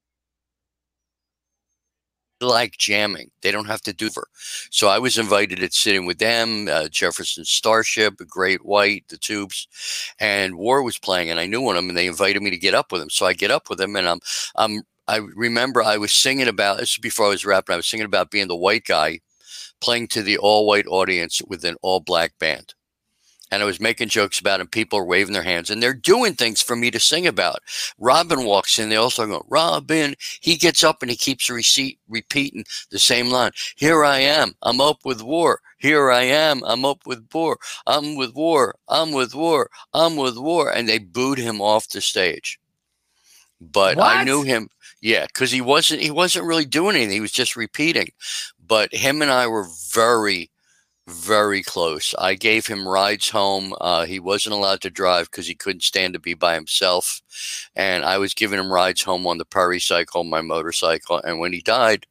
like jamming. They don't have to do it. So I was invited to sit in with them, Jefferson Starship, Great White, the Tubes, and War was playing, and I knew one of them, and they invited me to get up with them. So I get up with them, and I remember I was singing about, this was before I was rapping, I was singing about being the white guy playing to the all-white audience with an all-black band. And I was making jokes about it, and people are waving their hands, and they're doing things for me to sing about. Robin walks in. They also go, Robin. He gets up, and he keeps repeating the same line. Here I am. I'm up with War. Here I am. I'm up with War. I'm with War. I'm with War. I'm with War. And they booed him off the stage. But what? I knew him. Yeah, because he wasn't really doing anything. He was just repeating. But him and I were very, very close. I gave him rides home. He wasn't allowed to drive because he couldn't stand to be by himself. And I was giving him rides home on the Perry cycle, my motorcycle. And when he died,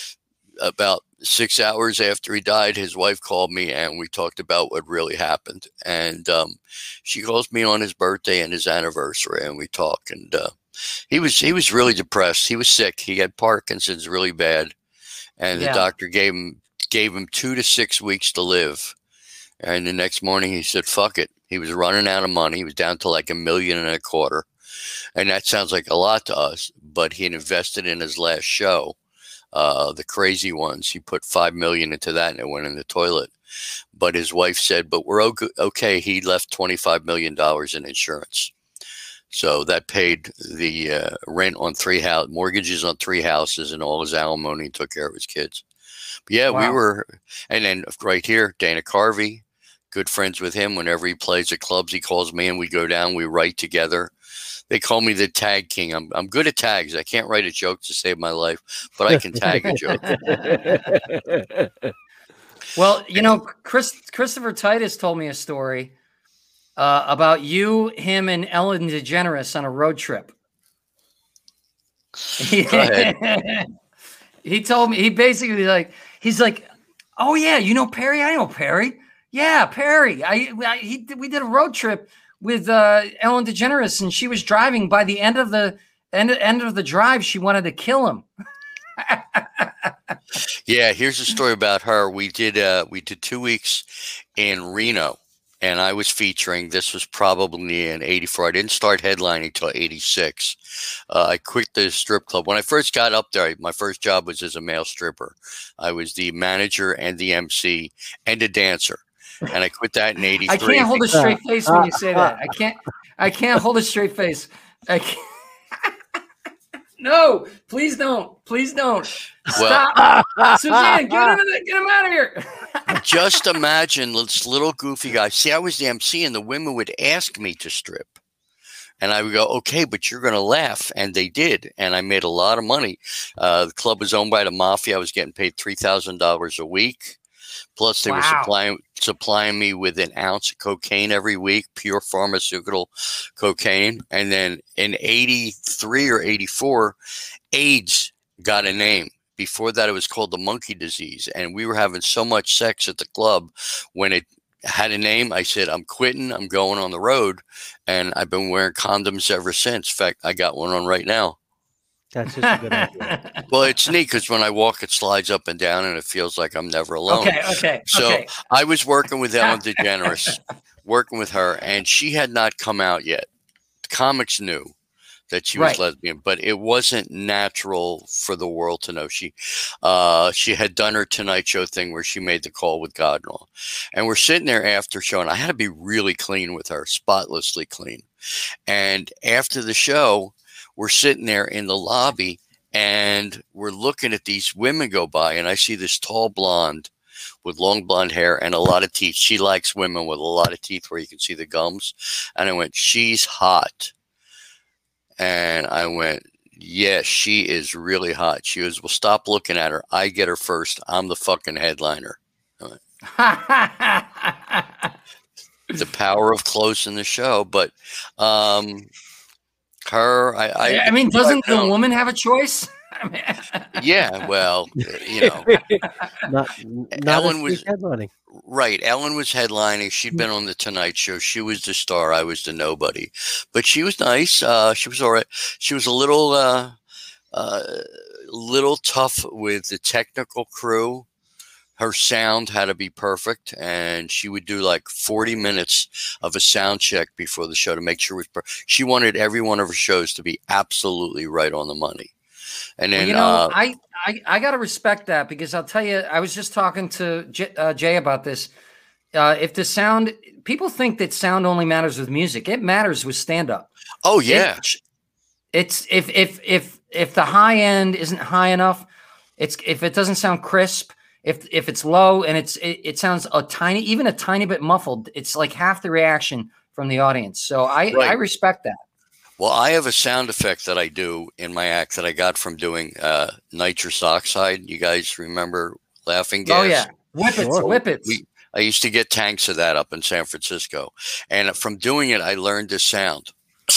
about 6 hours after he died, his wife called me and we talked about what really happened. And she calls me on his birthday and his anniversary, and we talk. And he was really depressed. He was sick. He had Parkinson's really bad. And the doctor gave him 2 to 6 weeks to live. And the next morning he said, fuck it. He was running out of money. He was down to like $1.25 million. And that sounds like a lot to us, but he had invested in his last show, The Crazy Ones. He put $5 million into that and it went in the toilet. But his wife said, but we're okay. He left $25 million in insurance. So that paid the rent on 3 mortgages on 3 houses, and all his alimony, and took care of his kids. But yeah, we were, and then right here, Dana Carvey, good friends with him. Whenever he plays at clubs, he calls me and we go down, we write together. They call me the tag king. I'm good at tags. I can't write a joke to save my life, but I can tag a joke. Well, you know, Christopher Titus told me a story about you, him, and Ellen DeGeneres on a road trip. Go ahead. He told me, he's like, oh yeah, you know Perry? I know Perry. Yeah, Perry. We did a road trip with Ellen DeGeneres, and she was driving. By the end of the drive, she wanted to kill him. Yeah, here's a story about her. We did 2 weeks in Reno. And I was featuring. This was probably in '84. I didn't start headlining until '86. I quit the strip club. When I first got up there, my first job was as a male stripper. I was the manager and the MC and a dancer. And I quit that in '83. I can't hold a straight face when you say that. I can't hold a straight face. No, please don't. Please don't. Stop. Well, Suzanne, get him out of here. Just imagine this little goofy guy. See, I was the MC, and the women would ask me to strip. And I would go, okay, but you're going to laugh. And they did. And I made a lot of money. The club was owned by the mafia. I was getting paid $3,000 a week. Plus, they were supplying me with an ounce of cocaine every week, pure pharmaceutical cocaine. And then in '83 or '84, AIDS got a name. Before that, it was called the monkey disease. And we were having so much sex at the club. When it had a name, I said, I'm quitting. I'm going on the road. And I've been wearing condoms ever since. In fact, I got one on right now. That's just a good idea. Well, it's neat because when I walk, it slides up and down, and it feels like I'm never alone. Okay. So I was working with Ellen DeGeneres, working with her, and she had not come out yet. The comics knew. that she was Right. lesbian, but it wasn't natural for the world to know. She had done her Tonight Show thing where she made the call with God and all. And we're sitting there after show, and I had to be really clean with her, spotlessly clean. And after the show, we're sitting there in the lobby, and we're looking at these women go by, and I see this tall blonde with long blonde hair and a lot of teeth. She likes women with a lot of teeth where you can see the gums. And I went, she's hot. And I went, yes, she is really hot. She goes, well, stop looking at her. I get her first. I'm the fucking headliner. I went, the power of closing the show. But I mean, doesn't the woman have a choice? Yeah, well, you know, not Ellen was headlining. Right. Ellen was headlining. She'd been on the Tonight Show. She was the star. I was the nobody. But she was nice. She was all right. She was a little tough with the technical crew. Her sound had to be perfect, and she would do like 40 minutes of a sound check before the show to make sure it was she wanted every one of her shows to be absolutely right on the money. And then, I got to respect that, because I'll tell you, I was just talking to Jay about this. If the sound, people think that sound only matters with music. It matters with stand-up. Oh yeah. It's if the high end isn't high enough, if it doesn't sound crisp, if it's low and it sounds a tiny bit muffled, it's like half the reaction from the audience. So I respect that. Well, I have a sound effect that I do in my act that I got from doing nitrous oxide. You guys remember laughing gas? Oh yeah, whippets. I used to get tanks of that up in San Francisco, and from doing it, I learned this sound.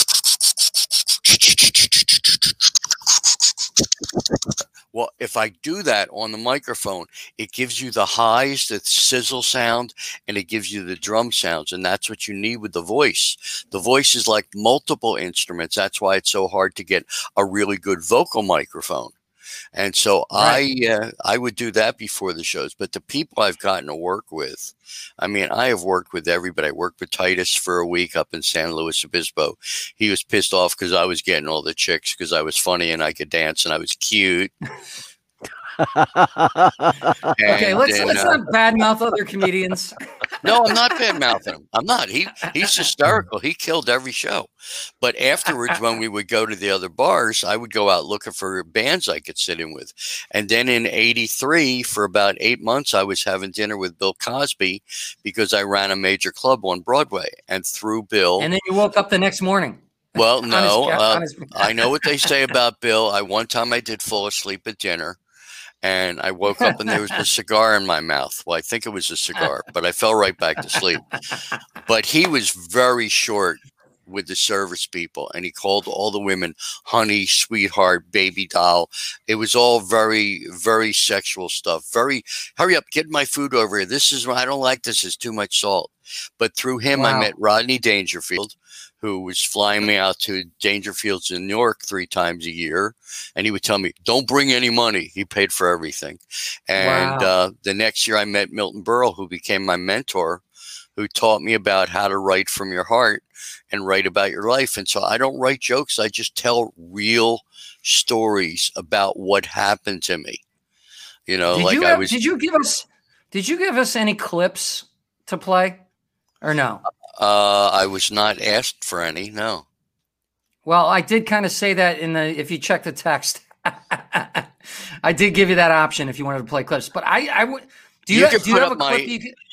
Well, if I do that on the microphone, it gives you the highs, the sizzle sound, and it gives you the drum sounds. And that's what you need with the voice. The voice is like multiple instruments. That's why it's so hard to get a really good vocal microphone. And so I would do that before the shows. But the people I've gotten to work with, I mean, I have worked with everybody. I worked with Titus for a week up in San Luis Obispo. He was pissed off because I was getting all the chicks because I was funny and I could dance and I was cute. Okay, let's not badmouth other comedians. No, I'm not badmouthing him. I'm not. He's hysterical. He killed every show. But afterwards, when we would go to the other bars, I would go out looking for bands I could sit in with. And then in '83, for about 8 months, I was having dinner with Bill Cosby because I ran a major club on Broadway. And through Bill, and then you woke up the next morning. Well, no, I know what they say about Bill. One time I did fall asleep at dinner. And I woke up and there was a cigar in my mouth. Well, I think it was a cigar, but I fell right back to sleep. But he was very short with the service people, and he called all the women honey, sweetheart, baby doll. It was all very, very sexual stuff. Very, hurry up, get my food over here. I don't like this. It's too much salt. But through him, I met Rodney Dangerfield, who was flying me out to Dangerfields in New York 3 times a year. And he would tell me, don't bring any money. He paid for everything. And the next year I met Milton Berle, who became my mentor, who taught me about how to write from your heart and write about your life. And so I don't write jokes. I just tell real stories about what happened to me. You know, did you give us any clips to play or no? I was not asked for any, no. Well, I did kind of say that if you check the text, I did give you that option if you wanted to play clips, but I would, do you have a clip you could?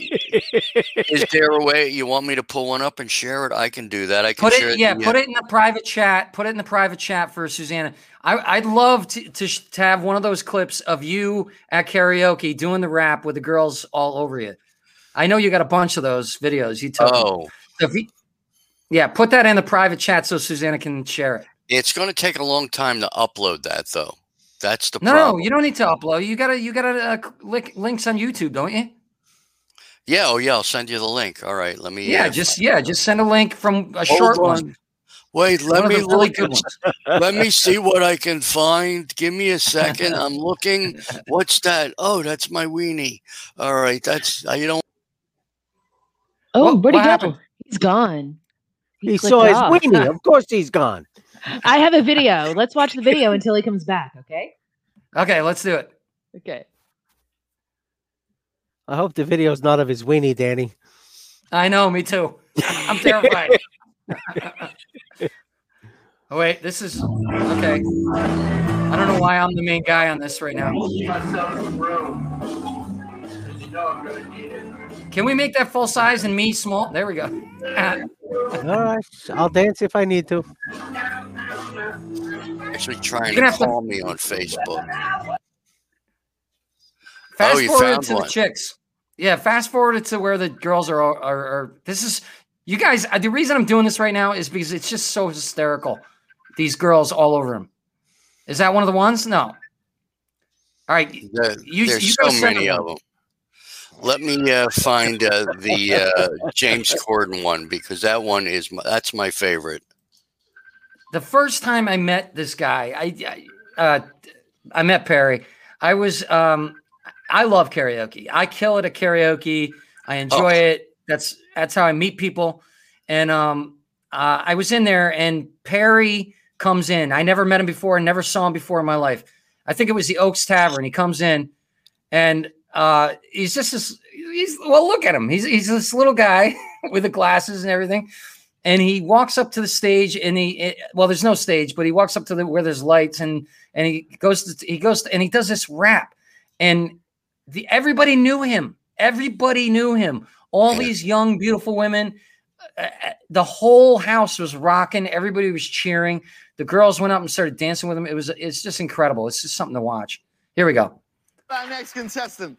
Is there a way you want me to pull one up and share it? I can do that. I can put share it. Yeah, put it in the private chat. Put it in the private chat for Susanna. I'd love to have one of those clips of you at karaoke doing the rap with the girls all over you. I know you got a bunch of those videos. You took them. Put that in the private chat so Susanna can share it. It's going to take a long time to upload that, though. That's the problem. No, you don't need to upload. You got links on YouTube, don't you? Yeah. Oh, yeah. I'll send you the link. All right. Let me. Just send a link from a short one. Wait, let me look. Let me see what I can find. Give me a second. I'm looking. What's that? Oh, that's my weenie. All right. That's you don't. Oh, where'd he go? He's gone. He saw his weenie. Of course he's gone. I have a video. Let's watch the video until he comes back. Okay. Okay, let's do it. Okay. I hope the video's not of his weenie, Danny. I know, me too. I'm terrified. Oh, wait, this is okay. I don't know why I'm the main guy on this right now. Can we make that full size and me small? There we go. All right, I'll dance if I need to. Actually trying You're to gonna have to- call me on Facebook. Fast you forward found to one. the chicks. Yeah, fast forward it to where the girls are. This is you guys. The reason I'm doing this right now is because it's just so hysterical. These girls all over him. Is that one of the ones? No. All right. There's you so go send many them. of them. Let me find the James Corden one because that one that's my favorite. The first time I met this guy, I met Perry. I was I love karaoke. I kill it at karaoke. I enjoy it. That's how I meet people. And I was in there, and Perry comes in. I never met him before. Never saw him before in my life. I think it was the Oaks Tavern. He comes in, and he's just this. Well, look at him. He's this little guy with the glasses and everything. And he walks up to the stage, and there's no stage, but he walks up to where there's lights, and he goes and he does this rap, and everybody knew him. Everybody knew him. All these young, beautiful women. The whole house was rocking. Everybody was cheering. The girls went up and started dancing with him. It's just incredible. It's just something to watch. Here we go. Our next contestant.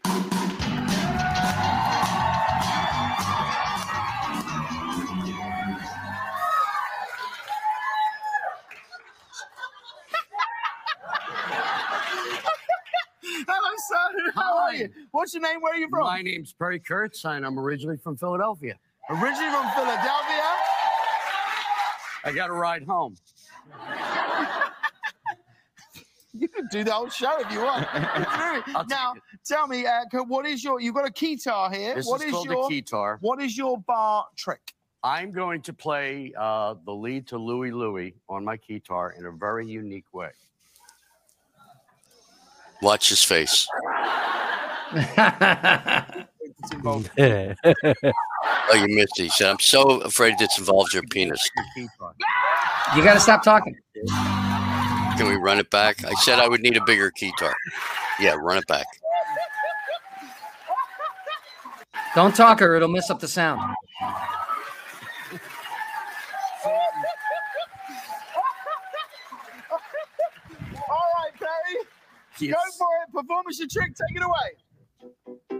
Hello, sir. How are you? What's your name? Where are you from? My name's Perry Kurtz, and I'm originally from Philadelphia. Originally from Philadelphia. I got a ride home. You can do the whole show if you want. Now, tell me, what is you've got a keytar here. This What is is called your the keytar. What is your bar trick? I'm going to play the lead to Louie Louie on my keytar in a very unique way. Watch his face. Oh, you missed it. He said, I'm so afraid this involves your penis. You got to stop talking. Can we run it back? I said I would need a bigger keytar. Yeah, run it back. Don't talk or it'll mess up the sound. All right, Perry. Yes. Go for it. Performance your trick. Take it away.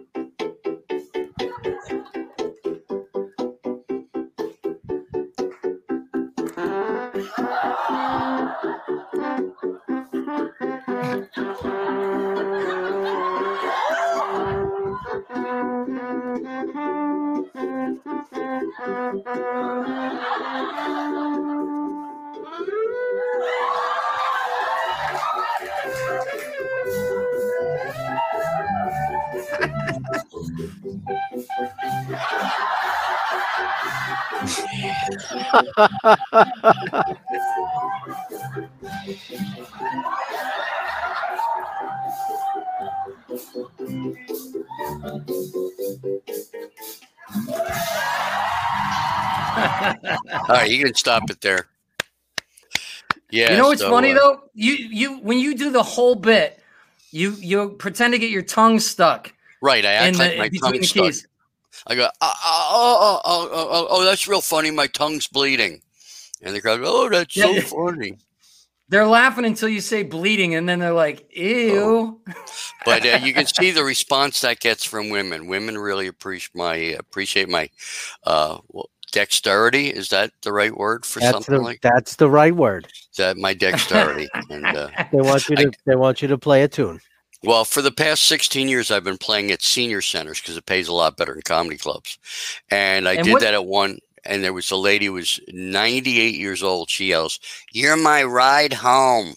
All right, you can stop it there. Yeah. You know what's so, funny though? You when you do the whole bit, you pretend to get your tongue stuck. Right, I act like my between tongue's the stuck. keys. I go, oh, that's real funny. My tongue's bleeding. And the crowd goes, oh, that's so funny. They're laughing until you say bleeding, and then they're like, ew. But you can see the response that gets from women. Women really appreciate my dexterity. Is that the right word for something like that? That's the right word. That my dexterity. And they want you to play a tune. well, for the past 16 years, I've been playing at senior centers because it pays a lot better than comedy clubs. And I did that at one. And there was a lady who was 98 years old. She yells, "You're my ride home."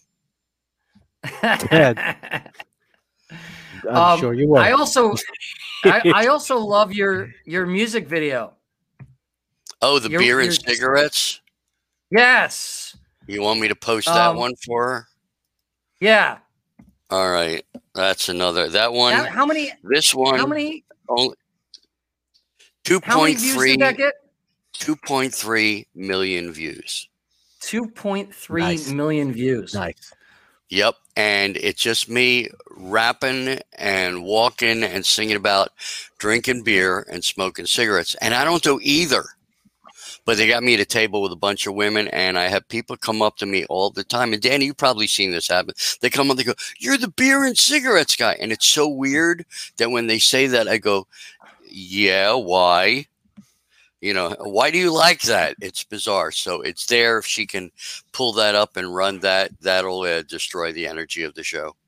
I'm sure you will. I also love your music video. Oh, the beer and cigarettes? Yes. You want me to post that one for her? Yeah. All right. That's another. That one. How many? This one. How many? Only How many views did that get? 2.3 million views. 2.3 million views. Nice. Yep. And it's just me rapping and walking and singing about drinking beer and smoking cigarettes. And I don't do either. But they got me at a table with a bunch of women, and I have people come up to me all the time. And Danny, you've probably seen this happen. They come up, they go, "You're the beer and cigarettes guy." And it's so weird that when they say that, I go, "Yeah, why? You know, why do you like that?" It's bizarre. So it's there. If she can pull that up and run that, that'll destroy the energy of the show.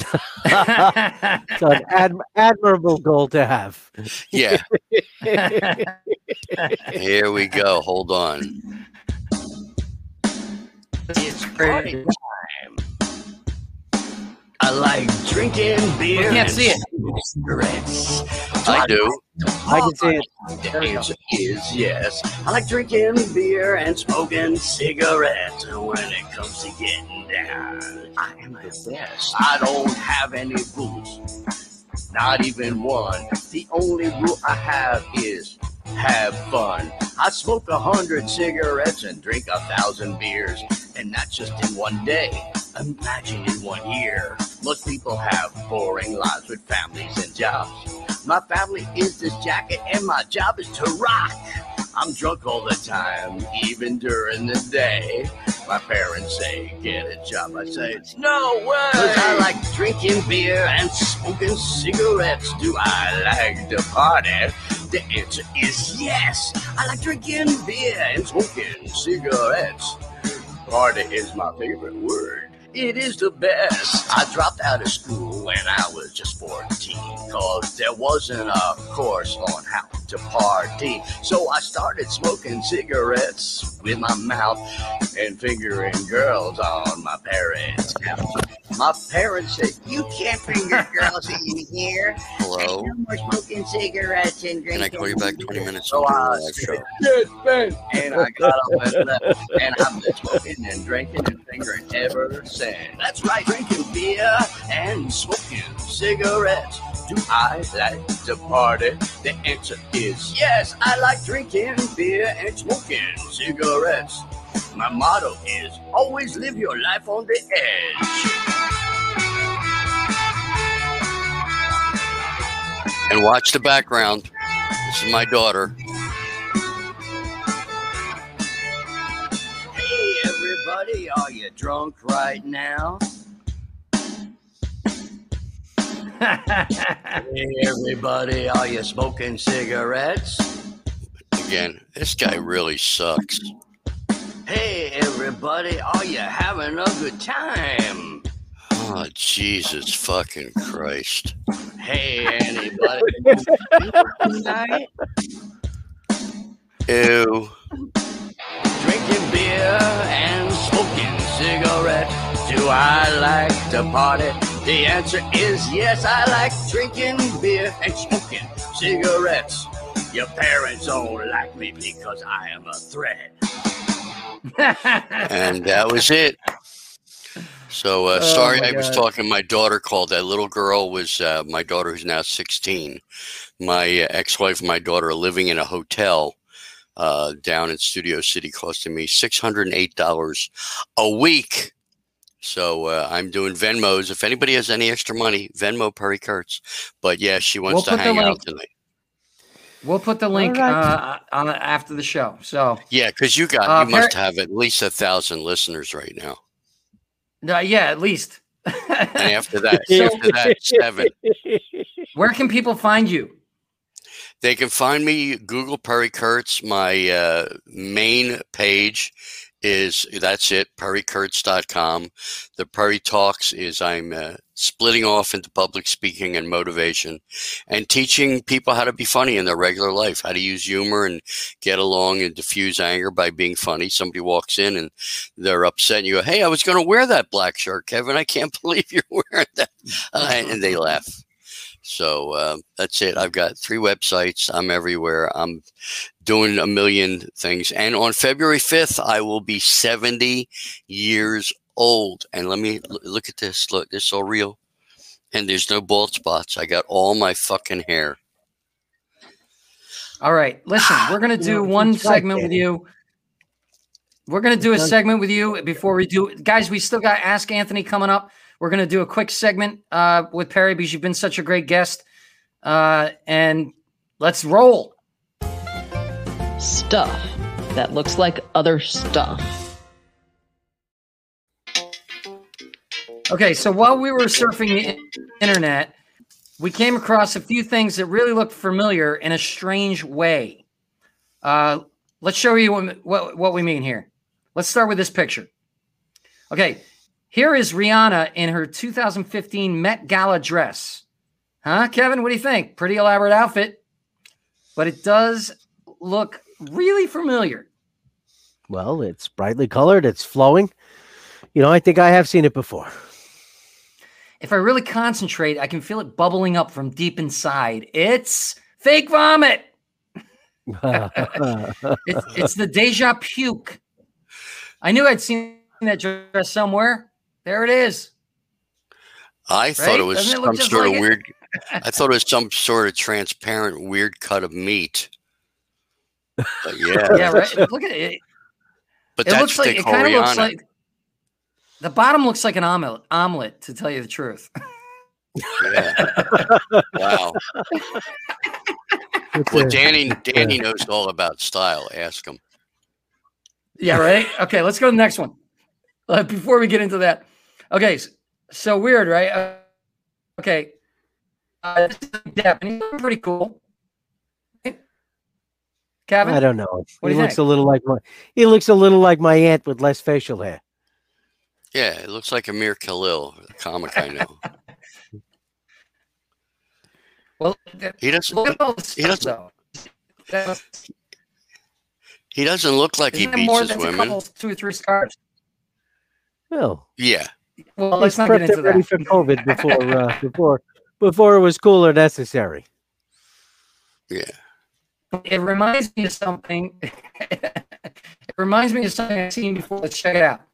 So an admirable goal to have. Yeah. Here we go. Hold on. It's party time. I like drinking beer. You can't see it. Cigarettes. I do. I can see it. The answer is yes. I like drinking beer and smoking cigarettes. And when it comes to getting down, I am the best. I don't have any rules, not even one. The only rule I have is have fun. I smoke 100 cigarettes and drink 1,000 beers, and not just in one day. Imagine in 1 year. Most people have boring lives with families and jobs. My family is this jacket, and my job is to rock. I'm drunk all the time, even during the day. My parents say, "Get a job." I say, "No way!" 'Cause I like drinking beer and smoking cigarettes. Do I like to party? The answer is yes. I like drinking beer and smoking cigarettes. Party is my favorite word. It is the best. I dropped out of school when I was just 14, 'cause there wasn't a course on how to party. So I started smoking cigarettes with my mouth and fingering girls on my parents' couch. My parents said, "You can't finger girls in here. Hello? No more smoking cigarettes and drinking." Can I call you back 20 minutes? So I Show. said, "Ben." And I got up and left. And I've been smoking and drinking and fingering ever since. That's right, drinking beer and smoking cigarettes. Do I like to party? The answer is yes. I like drinking beer and smoking cigarettes. My motto is always live your life on the edge. And watch the background. This is my daughter. Hey, everybody, are you drunk right now? Hey, everybody, are you smoking cigarettes? Again, this guy really sucks. Hey, everybody, are you having a good time? Oh, Jesus fucking Christ. Hey, anybody tonight? Ew. Drinking beer and smoking cigarettes. Do I like to party? The answer is yes. I like drinking beer and smoking cigarettes. Your parents don't like me because I am a threat. And that was it. So sorry, my I was God. talking. My daughter called. That little girl was my daughter, who's now 16. My ex-wife and my daughter are living in a hotel down in Studio City, costing me $608 a week. So I'm doing Venmos. If anybody has any extra money, Venmo Perry Kurtz. But yeah, she wants to hang out tonight. We'll put the link on after the show. So Yeah, because you must have at least 1,000 listeners right now. yeah, at least. And after that, 7. Where can people find you? They can find me, Google Perry Kurtz. My main page is, that's it, perrykurtz.com. The Perry Talks is I'm splitting off into public speaking and motivation and teaching people how to be funny in their regular life, how to use humor and get along and diffuse anger by being funny. Somebody walks in and they're upset and you go, "Hey, I was going to wear that black shirt, Kevin. I can't believe you're wearing that." And they laugh. So that's it. I've got 3 websites. I'm everywhere. I'm doing a million things. And on February 5th, I will be 70 years old. And let me look at this. Look, this is all real. And there's no bald spots. I got all my fucking hair. All right. Listen, we're going to do one segment with you. We're going to do a segment with you before we do. Guys, we still got Ask Anthony coming up. We're going to do a quick segment with Perry because you've been such a great guest. And let's roll. Stuff that looks like other stuff. Okay, so while we were surfing the internet, we came across a few things that really looked familiar in a strange way. Let's show you what we mean here. Let's start with this picture. Okay, here is Rihanna in her 2015 Met Gala dress. Huh, Kevin? What do you think? Pretty elaborate outfit, but it does look really familiar. Well, it's brightly colored. It's flowing. You know, I think I have seen it before. If I really concentrate, I can feel it bubbling up from deep inside. It's fake vomit. It's the deja puke. I knew I'd seen that dress somewhere. There it is. I thought it was some sort of weird. I thought it was some sort of transparent, weird cut of meat. But yeah, yeah, right. Look at it. But it that's looks like it kind of looks like the bottom looks like an omelet. To tell you the truth. Yeah. Wow. Well, Danny knows all about style. Ask him. Yeah, right? Okay, let's go to the next one. Before we get into that. Okay, so weird, right? Okay. This is Depp, and he's pretty cool. Kevin? I don't know. What He looks a little like my aunt with less facial hair. Yeah, it looks like Amir Khalil, a comic I know. Well, he doesn't. Look at all this stuff, though. He doesn't look like he beats his women. 2 or 3 scars. Well, yeah. Well, let's not get into ready that. for COVID before it was cool or necessary. Yeah. It reminds me of something. It reminds me of something I've seen before. Let's check it out.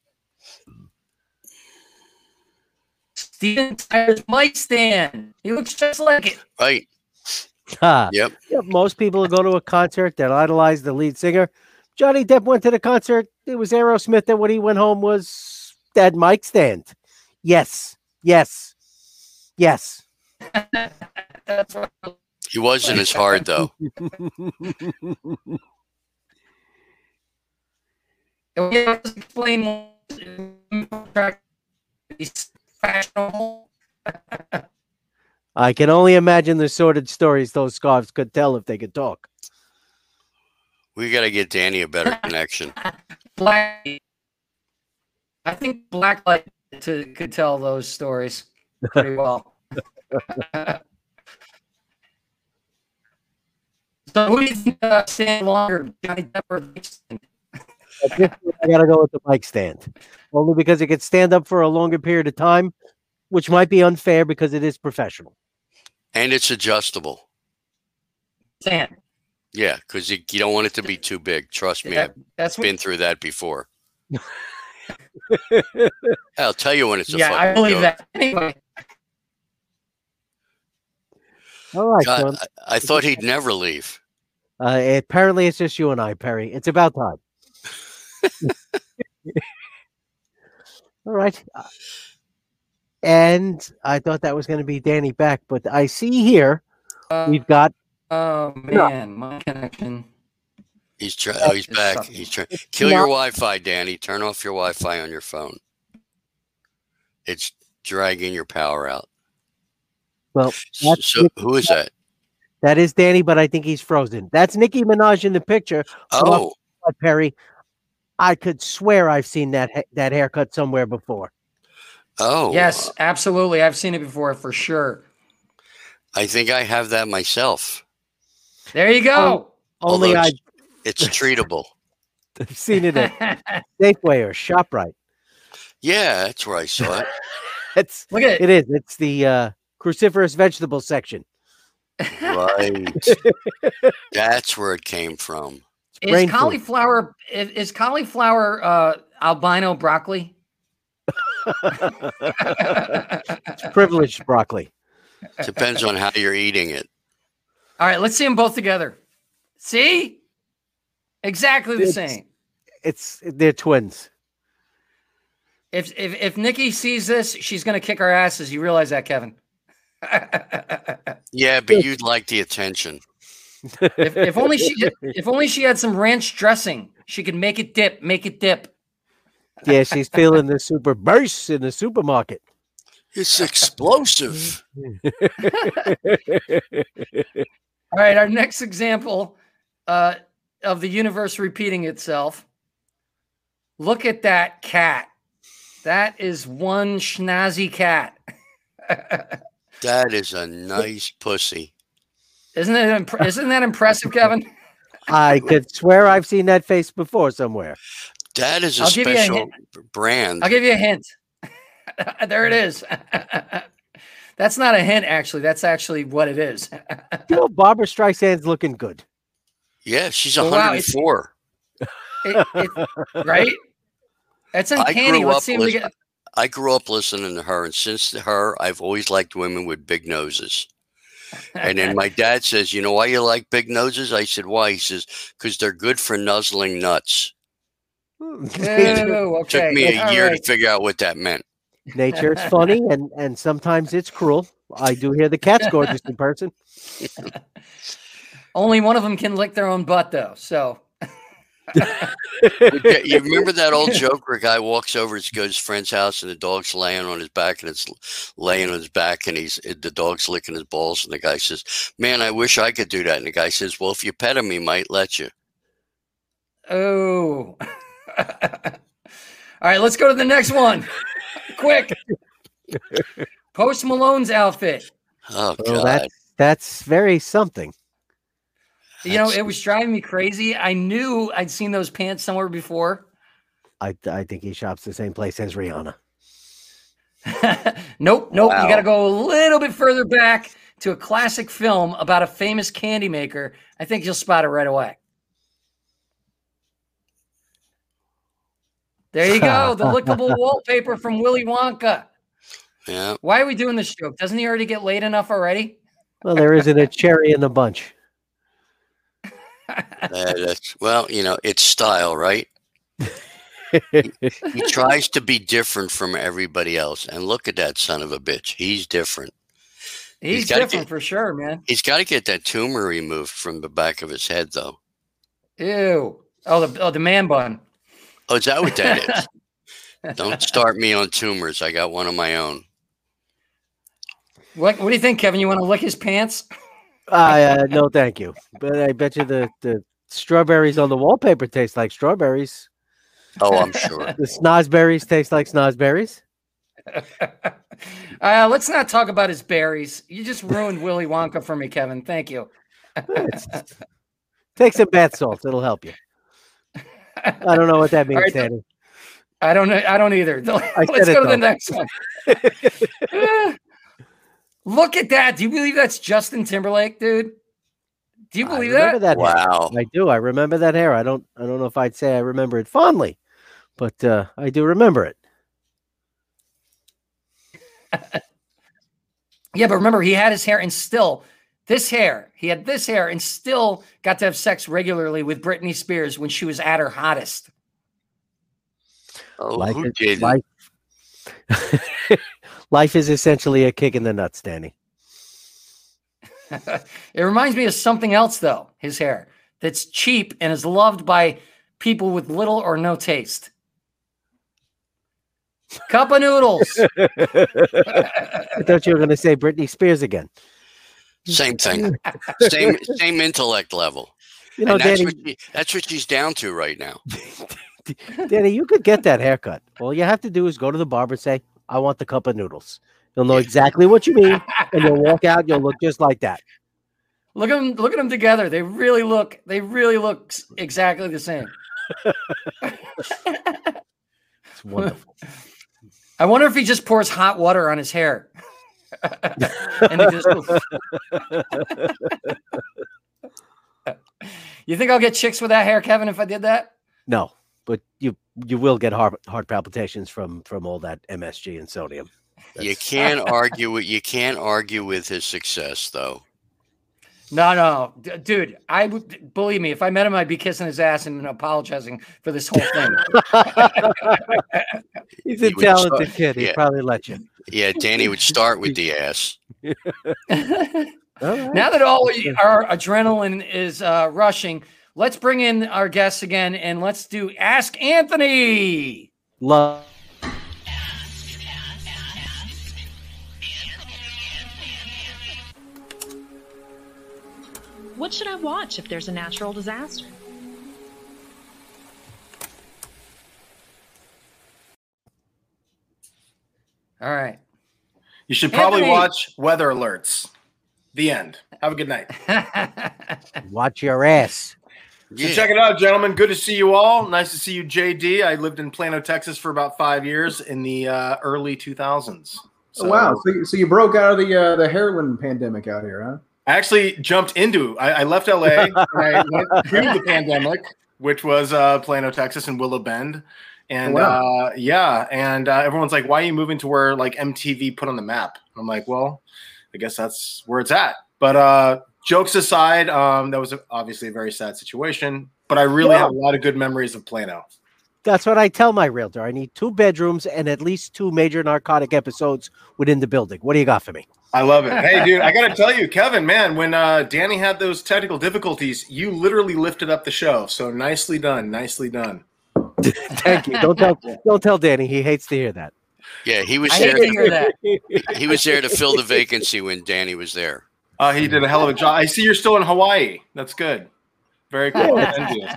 Steven Tyler's mic stand. He looks just like it. Right. Yep. Most people who go to a concert that idolize the lead singer. Johnny Depp went to the concert. It was Aerosmith, and when he went home was that mic stand. Yes. Yes. Yes. That's what he wasn't as hard though. Explain fashionable. I can only imagine the sordid stories those scarves could tell if they could talk. We got to get Danny a better connection. I think Blacklight could tell those stories pretty well. So who do you think stand longer, Johnny Depp or the stand? I got to go with the mic stand. Only because it could stand up for a longer period of time, which might be unfair because it is professional. And it's adjustable. Stand. Yeah, because you don't want it to be too big. Trust me, I've been through that before. I'll tell you when it's a fucking I believe joke. that. Anyway. All right, God, I thought he'd never leave. Apparently, it's just you and I, Perry. It's about time. All right. And I thought that was going to be Danny back, but I see here we've got. Oh man, my connection. He's back. He's trying. Kill your Wi-Fi, Danny. Turn off your Wi-Fi on your phone. It's dragging your power out. Well, so who is that? That is Danny, but I think he's frozen. That's Nicki Minaj in the picture. Oh, Perry, I could swear I've seen that haircut somewhere before. Oh, yes, absolutely. I've seen it before for sure. I think I have that myself. There you go. Only it's treatable. I've seen it at Safeway or ShopRite. Yeah, that's where I saw it. Look at it. It is. It's the cruciferous vegetable section. Right. That's where it came from. Is cauliflower albino broccoli? It's privileged broccoli. Depends on how you're eating it. All right, let's see them both together. See? Exactly the same. They're twins. If Nikki sees this, she's gonna kick our asses. You realize that, Kevin? Yeah, but you'd like the attention. If only she had some ranch dressing, she could make it dip. Yeah, she's feeling the super burst in the supermarket. It's explosive. All right, our next example of the universe repeating itself. Look at that cat. That is one schnazzy cat. That is a nice pussy. Isn't that impressive, Kevin? I could swear I've seen that face before somewhere. That is a special brand. I'll give you a hint. There it is. That's not a hint, actually. That's actually what it is. Barbara Streisand's looking good. Yeah, she's 104. Right? That's uncanny. Let's see him again. I grew up listening to her, and since her, I've always liked women with big noses. And then my dad says, "You know why you like big noses?" I said, "Why?" He says, "Because they're good for nuzzling nuts." Okay. Took me a year to figure out what that meant. Nature is funny, and sometimes it's cruel. I do hear the cat's gorgeous in person. Only one of them can lick their own butt, though. So. You remember that old joke where a guy walks over to go to his friend's house and the dog's laying on his back and it's laying on his back and the dog's licking his balls and the guy says, "Man, I wish I could do that." And the guy says, "Well, if you pet him, he might let you." Oh. All right, let's go to the next one. Quick. Post Malone's outfit. Oh, well, God. That's very something. You know, it was driving me crazy. I knew I'd seen those pants somewhere before. I think he shops the same place as Rihanna. Nope. Wow. You got to go a little bit further back to a classic film about a famous candy maker. I think you'll spot it right away. There you go. The lickable wallpaper from Willy Wonka. Yeah. Why are we doing this joke? Doesn't he already get laid enough already? Well, there isn't a cherry in the bunch. Well, you know, it's style, right? He tries to be different from everybody else. And look at that son of a bitch. He's different. He's different for sure, man. He's got to get that tumor removed from the back of his head, though. Ew. Oh, the man bun. Oh, is that what that is? Don't start me on tumors. I got one of my own. What do you think, Kevin? You want to lick his pants? No, thank you. But I bet you the strawberries on the wallpaper taste like strawberries. Oh, I'm sure. The snozberries taste like snozberries. Let's not talk about his berries. You just ruined Willy Wonka for me, Kevin. Thank you. Take some bath salts. It'll help you. I don't know what that means, Danny. I don't know. I don't either. Let's go to the next one. Look at that. Do you believe that's Justin Timberlake, dude? Do you believe that? Wow. I do. I remember that hair. I don't know if I'd say I remember it fondly, but I do remember it. Yeah, but remember, he had his hair and still this hair. He had this hair and still got to have sex regularly with Britney Spears when she was at her hottest. Oh, who didn't? Life is essentially a kick in the nuts, Danny. It reminds me of something else, though, his hair, that's cheap and is loved by people with little or no taste. Cup of noodles. I thought you were going to say Britney Spears again. Same thing. Same intellect level. You know, and Danny, that's what she's down to right now. Danny, you could get that haircut. All you have to do is go to the barber and say, "I want the cup of noodles." You'll know exactly what you mean, and you'll walk out. You'll look just like that. Look at them together. They really look exactly the same. It's wonderful. I wonder if he just pours hot water on his hair. And they just You think I'll get chicks with that hair, Kevin, if I did that? No, but you will get heart palpitations from all that MSG and sodium. You can't argue with his success, though. No, dude. Believe me. If I met him, I'd be kissing his ass and apologizing for this whole thing. He's a talented kid. He'd probably let you. Yeah, Danny would start with the ass. Now that all our adrenaline is rushing, let's bring in our guests again and let's do Ask Anthony. Love. What should I watch if there's a natural disaster? All right. You should probably watch Weather Alerts. The end. Have a good night. Watch your ass. So check it out, gentlemen. Good to see you all. Nice to see you, JD. I lived in Plano, Texas for about 5 years in the early 2000s. So, wow. So you broke out of the heroin pandemic out here, huh? I actually jumped into I left LA and I went through the pandemic, which was Plano, Texas and Willow Bend. And everyone's like, why are you moving to where like MTV put on the map? I'm like, well, I guess that's where it's at. But jokes aside, that was obviously a very sad situation. But I really have a lot of good memories of Plano. That's what I tell my realtor. I need 2 bedrooms and at least 2 major narcotic episodes within the building. What do you got for me? I love it. Hey, dude, I got to tell you, Kevin, man, when Danny had those technical difficulties, you literally lifted up the show. So nicely done. Nicely done. Thank you. Don't tell Danny. He hates to hear that. Yeah, he was there. He was there to fill the vacancy when Danny was there. He did a hell of a job. I see you're still in Hawaii. That's good. Very cool. Envious.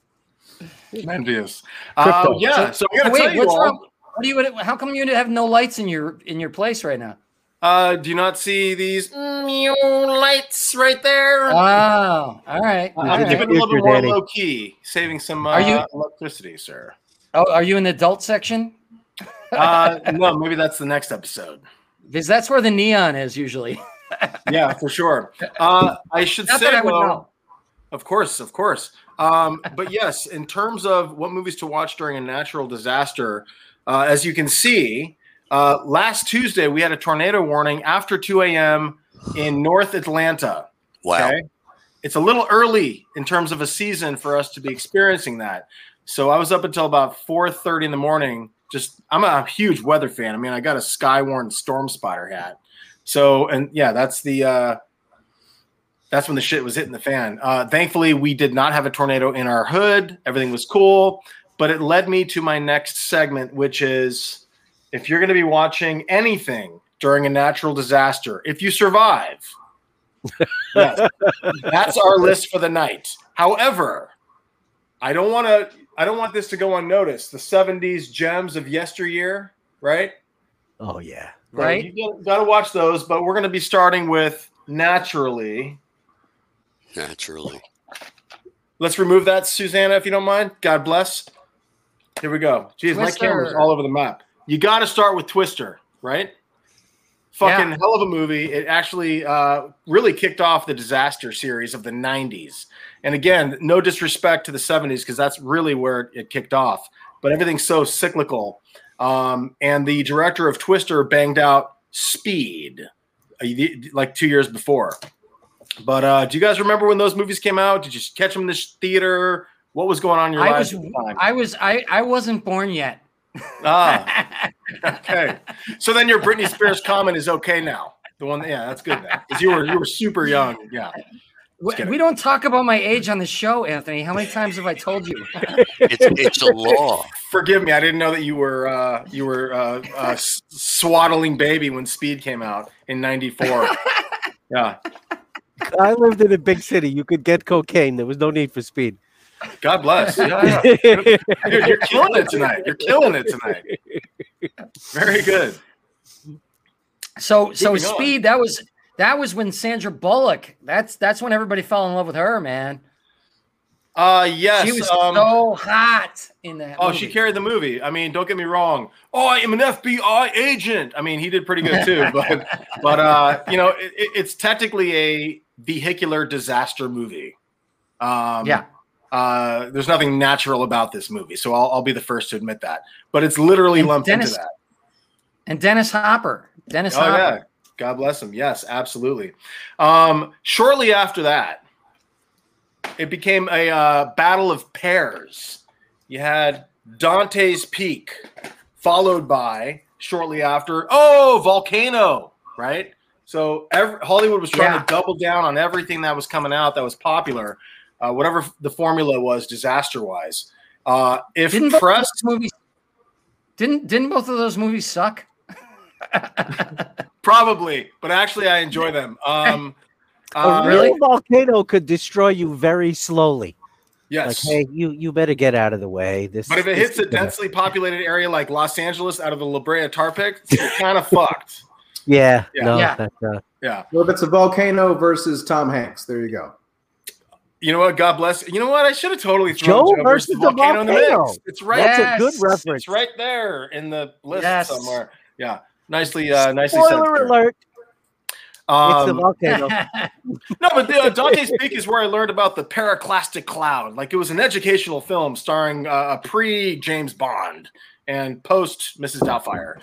Envious. Yeah. So I got to tell you what's all. wrong? How come you have no lights in your place right now? Do you not see these lights right there? Oh, all right. I'm keeping it a little bit more low key, saving some electricity, sir. Oh, are you in the adult section? No, maybe that's the next episode. Because that's where the neon is usually. Yeah, for sure. I should say, of course. But yes, in terms of what movies to watch during a natural disaster, as you can see, last Tuesday we had a tornado warning after 2 a.m. in North Atlanta. Wow. Okay? It's a little early in terms of a season for us to be experiencing that. So I was up until about 4:30 in the morning. I'm a huge weather fan. I mean, I got a Skywarn Storm Spotter hat. So, and yeah, that's when the shit was hitting the fan. Thankfully, we did not have a tornado in our hood. Everything was cool. But it led me to my next segment, which is if you're going to be watching anything during a natural disaster, if you survive, yes, that's our list for the night. However, I don't want this to go unnoticed. The 70s gems of yesteryear, right? Oh, yeah. Right. You got to watch those, but we're going to be starting with Naturally. Let's remove that, Susanna, if you don't mind. God bless. Here we go. Jeez, my camera's all over the map. You got to start with Twister, right? Fucking hell of a movie. It actually really kicked off the disaster series of the 90s. And again, no disrespect to the 70s because that's really where it kicked off. But everything's so cyclical. And the director of Twister banged out Speed like 2 years before. But do you guys remember when those movies came out? Did you catch them in the theater? What was going on in your lives at the time? I wasn't born yet. Okay. So then your Britney Spears comment is okay now. The one, that's good now because you were super young. Yeah. We don't talk about my age on the show, Anthony. How many times have I told you? It's a law. Forgive me. I didn't know that you were a swaddling baby when Speed came out in '94. Yeah. I lived in a big city. You could get cocaine. There was no need for speed. God bless. Yeah. Dude, you're killing it tonight. Very good. So Speed, that was when Sandra Bullock. That's when everybody fell in love with her, man. Yes. She was so hot in that. Oh, movie. she carried the movie. I mean, don't get me wrong. Oh, I am an FBI agent. I mean, he did pretty good too. But you know, it's technically a vehicular disaster movie. There's nothing natural about this movie, so I'll be the first to admit that. But it's literally lumped into that. And Dennis Hopper. Hopper. Yeah. God bless him. Yes, absolutely. Shortly after that, it became a battle of pairs. You had Dante's Peak, followed by, shortly after, Volcano, right? So Hollywood was trying to double down on everything that was coming out that was popular, whatever the formula was disaster-wise. Didn't both of those movies suck? Probably, but actually I enjoy them. A real volcano could destroy you very slowly. Yes. Like, hey, you better get out of the way. But if it hits a densely populated area like Los Angeles out of the La Brea tar pit, it's kind of fucked. Yeah. Yeah. Yeah. Well, if it's a volcano versus Tom Hanks, there you go. You know what? God bless. You know what? I should have totally thrown Joe versus the volcano in the mix. It's right. That's a good reference. It's right there in the list somewhere. Yeah. Nicely Spoiler said. alert. It's the volcano. No, but Dante's Peak is where I learned about the Pyroclastic Cloud. Like, it was an educational film starring a pre-James Bond and post Mrs. Doubtfire.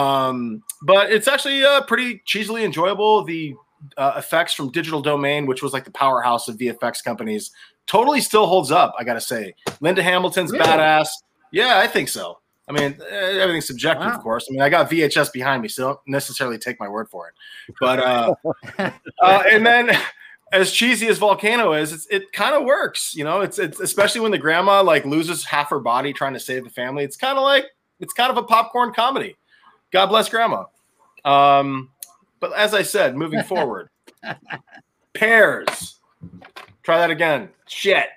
But it's actually pretty cheesily enjoyable. The effects from Digital Domain, which was like the powerhouse of VFX companies, totally still holds up, I gotta say. Linda Hamilton's badass. Yeah, I think so. I mean, everything's subjective, of course. I mean, I got VHS behind me, so don't necessarily take my word for it. But and then, as cheesy as Volcano is, it kind of works. You know, it's especially when the grandma like loses half her body trying to save the family. It's kind of a popcorn comedy. God bless Grandma. But as I said, moving forward, pairs. Try that again. Shit.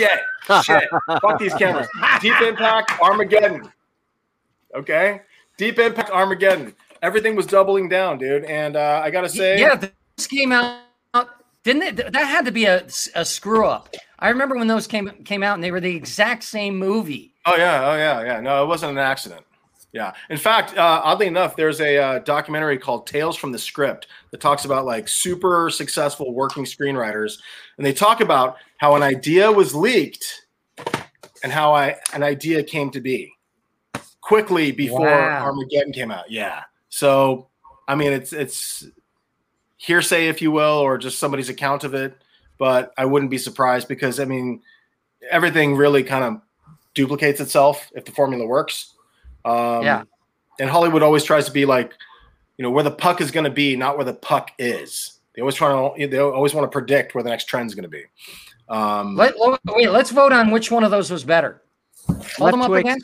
Fuck these cameras. Deep Impact, Armageddon. Okay, Deep Impact, Armageddon. Everything was doubling down, dude. And I gotta say, this came out, didn't it? That had to be a screw up. I remember when those came out, and they were the exact same movie. Oh yeah. No, it wasn't an accident. Yeah. In fact, oddly enough, there's a documentary called Tales from the Script that talks about like super successful working screenwriters, and they talk about how an idea was leaked and how an idea came to be quickly before Armageddon came out. Yeah. So, I mean, it's hearsay, if you will, or just somebody's account of it, but I wouldn't be surprised because, I mean, everything really kind of duplicates itself if the formula works. And Hollywood always tries to be like, you know, where the puck is going to be, not where the puck is. They always want to predict where the next trend is going to be. Let's vote on which one of those was better. Hold them up again.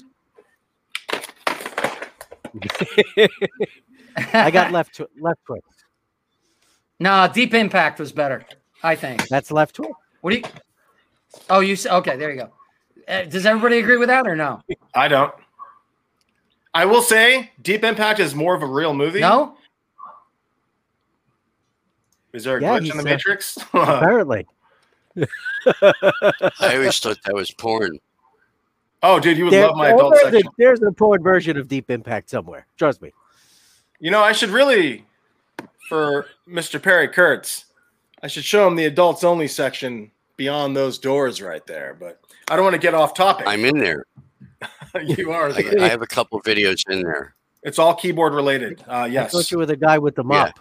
I got left twist. No, Deep Impact was better, I think. That's left twist. What do you? Oh, you said okay. There you go. Does everybody agree with that or no? I don't. I will say Deep Impact is more of a real movie. No? Is there a glitch in the Matrix? Apparently. I always thought that was porn. Oh, dude, you would love my adult section. There's a porn version of Deep Impact somewhere. Trust me. You know, I should really, for Mr. Perry Kurtz, I should show him the adults only section beyond those doors right there. But I don't want to get off topic. I'm in there. You are. I have a couple videos in there. It's all keyboard related. Yes. I thought you were the guy with the mop.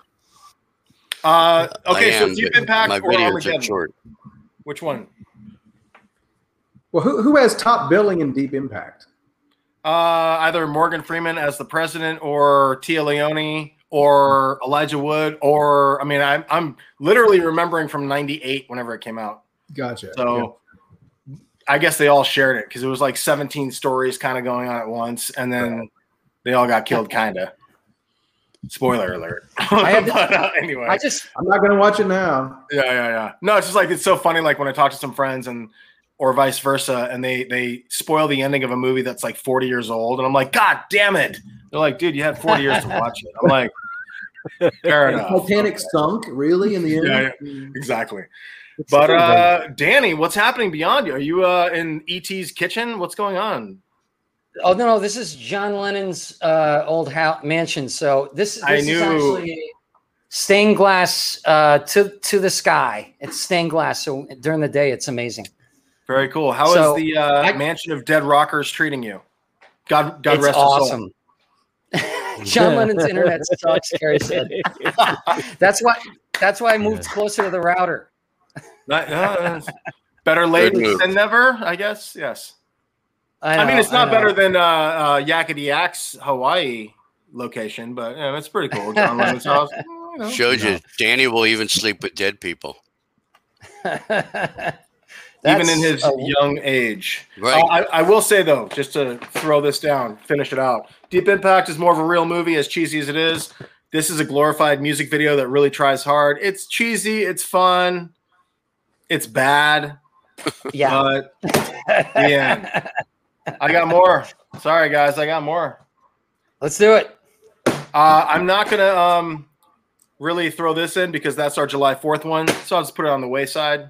Okay, so Deep Impact my or videos Armageddon? are short. Which one? Well, who has top billing in Deep Impact? Either Morgan Freeman as the president, or Tia Leone, or Elijah Wood, or I mean, I'm literally remembering from '98 whenever it came out. Gotcha. So I guess they all shared it because it was like 17 stories kind of going on at once, and then they all got killed, kind of. Spoiler alert. Anyway, I'm not gonna watch it now. Yeah. No, it's just like, it's so funny. Like when I talk to some friends or vice versa, and they spoil the ending of a movie that's like 40 years old, and I'm like, God damn it! They're like, dude, you had 40 years to watch it. I'm like, fair enough. Titanic sunk, really, in the end? Yeah, exactly. But Danny, what's happening beyond you? Are you in ET's kitchen? What's going on? Oh no, this is John Lennon's old mansion. So this is actually stained glass to the sky. It's stained glass. So during the day, it's amazing. Very cool. How is the mansion of dead rockers treating you? God rest his awesome. Soul. John Lennon's internet sucks, Carrie said. That's why I moved closer to the router. Better late than never, I guess. Yes. I mean, it's not better than Yakety Yak's Hawaii location, but it's pretty cool. John Lennon's house. Shows you, Danny will even sleep with dead people. Even in his young age. Right. I will say, though, just to throw this down, finish it out, Deep Impact is more of a real movie, as cheesy as it is. This is a glorified music video that really tries hard. It's cheesy. It's fun. It's bad. Yeah. But yeah. I got more. Sorry, guys. I got more. Let's do it. I'm not going to really throw this in because that's our July 4th one. So I'll just put it on the wayside.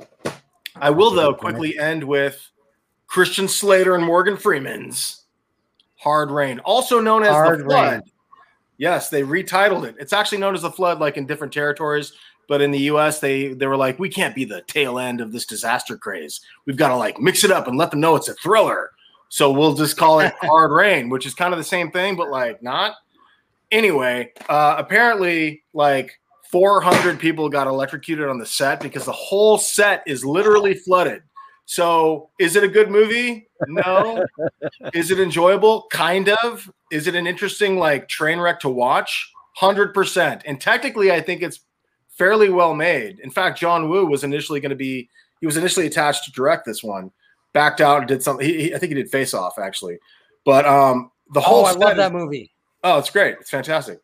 I will, though, quickly end with Christian Slater and Morgan Freeman's Hard Rain, also known as The Flood. Yes, they retitled it. It's actually known as The Flood, like in different territories. But in the U.S., they were like, we can't be the tail end of this disaster craze. We've got to like mix it up and let them know it's a thriller. So we'll just call it Hard Rain, which is kind of the same thing, but like not. Anyway, apparently like 400 people got electrocuted on the set because the whole set is literally flooded. So is it a good movie? No. Is it enjoyable? Kind of. Is it an interesting like train wreck to watch? 100%. And technically, I think it's fairly well made. In fact, John Woo was initially attached to direct this one, backed out and did something. I think he did Face Off actually. But the whole I love that movie. Oh, it's great. It's fantastic.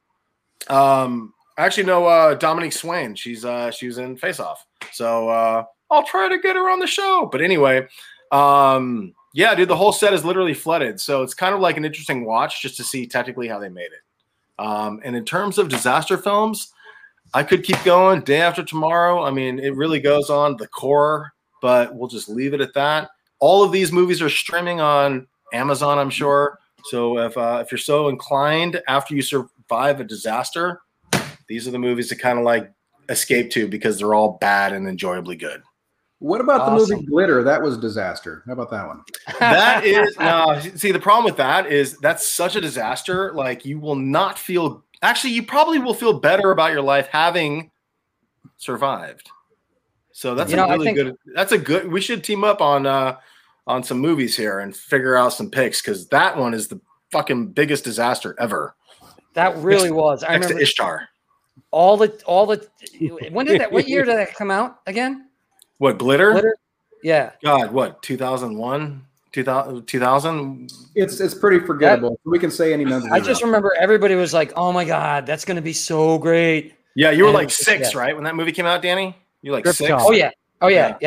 I actually know Dominique Swain. She was in Face Off. So I'll try to get her on the show. But anyway, yeah, dude, the whole set is literally flooded. So it's kind of like an interesting watch just to see technically how they made it. And in terms of disaster films, I could keep going Day After Tomorrow. I mean, it really goes on, The Core, but we'll just leave it at that. All of these movies are streaming on Amazon, I'm sure. So if you're so inclined after you survive a disaster, these are the movies to kind of like escape to because they're all bad and enjoyably good. What about the movie Glitter? That was a disaster. How about that one? That is no. See, the problem with that is that's such a disaster. Like you will not feel. Actually, you probably will feel better about your life having survived. So that's good. That's a good. We should team up on some movies here and figure out some picks because that one is the fucking biggest disaster ever. That really was. I remember Ishtar. All the. When did that? What year did that come out again? What, Glitter? Glitter? Yeah. God, what, 2001? 2000? It's pretty forgettable. We can say any number. I just remember everybody was like, "Oh my god, that's going to be so great." Yeah, you were like 6, right? When that movie came out, Danny? You were like 6? Oh yeah. Yeah.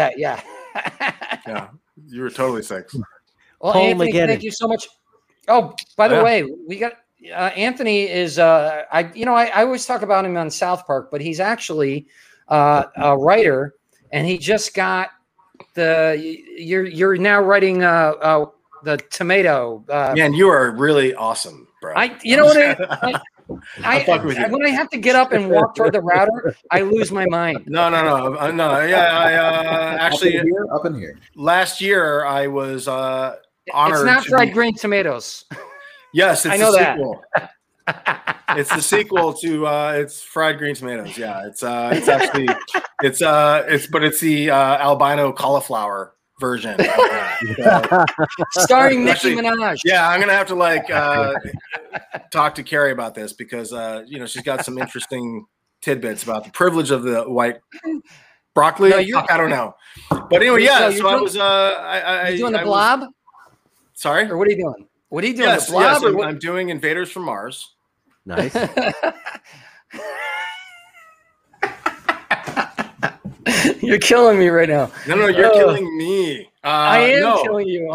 Yeah, you were totally 6. Well, Anthony, thank you so much. Oh, by the way, we got Anthony is I always talk about him on South Park, but he's actually a writer, and he just got you're now writing the Tomato. Man, you are really awesome, bro. When I have to get up and walk toward the router, I lose my mind. No. Yeah, actually, up in here. Last year, I was honored. It's not fried green tomatoes. Yes, it's the sequel. It's the sequel to it's fried green tomatoes. Yeah, it's actually it's the albino cauliflower version. Starring Nicki Minaj. Yeah, I'm gonna have to talk to Carrie about this because she's got some interesting tidbits about the privilege of the white broccoli. I don't know, but anyway, yeah. So I was doing the Blob. Sorry, or what are you doing? What are you doing? Yes, the Blob, or I'm doing Invaders from Mars. Nice. You're killing me right now. No, you're killing me. I am killing you.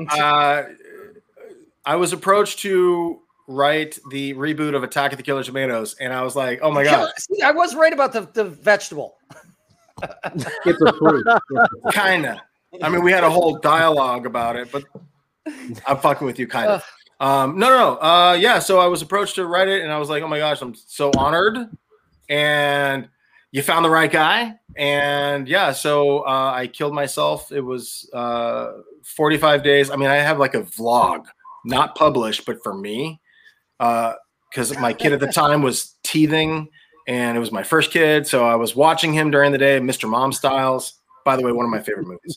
I was approached to write the reboot of Attack of the Killer Tomatoes, and I was like, "Oh my god!" I was right about the vegetable. It's approved. Kinda. I mean, we had a whole dialogue about it, but I'm fucking with you, kind of. No. Yeah, so I was approached to write it, and I was like, oh my gosh, I'm so honored. And you found the right guy. And yeah, so I killed myself. It was 45 days. I mean, I have like a vlog, not published, but for me, because my kid at the time was teething, and it was my first kid. So I was watching him during the day, Mr. Mom Styles. By the way, one of my favorite movies.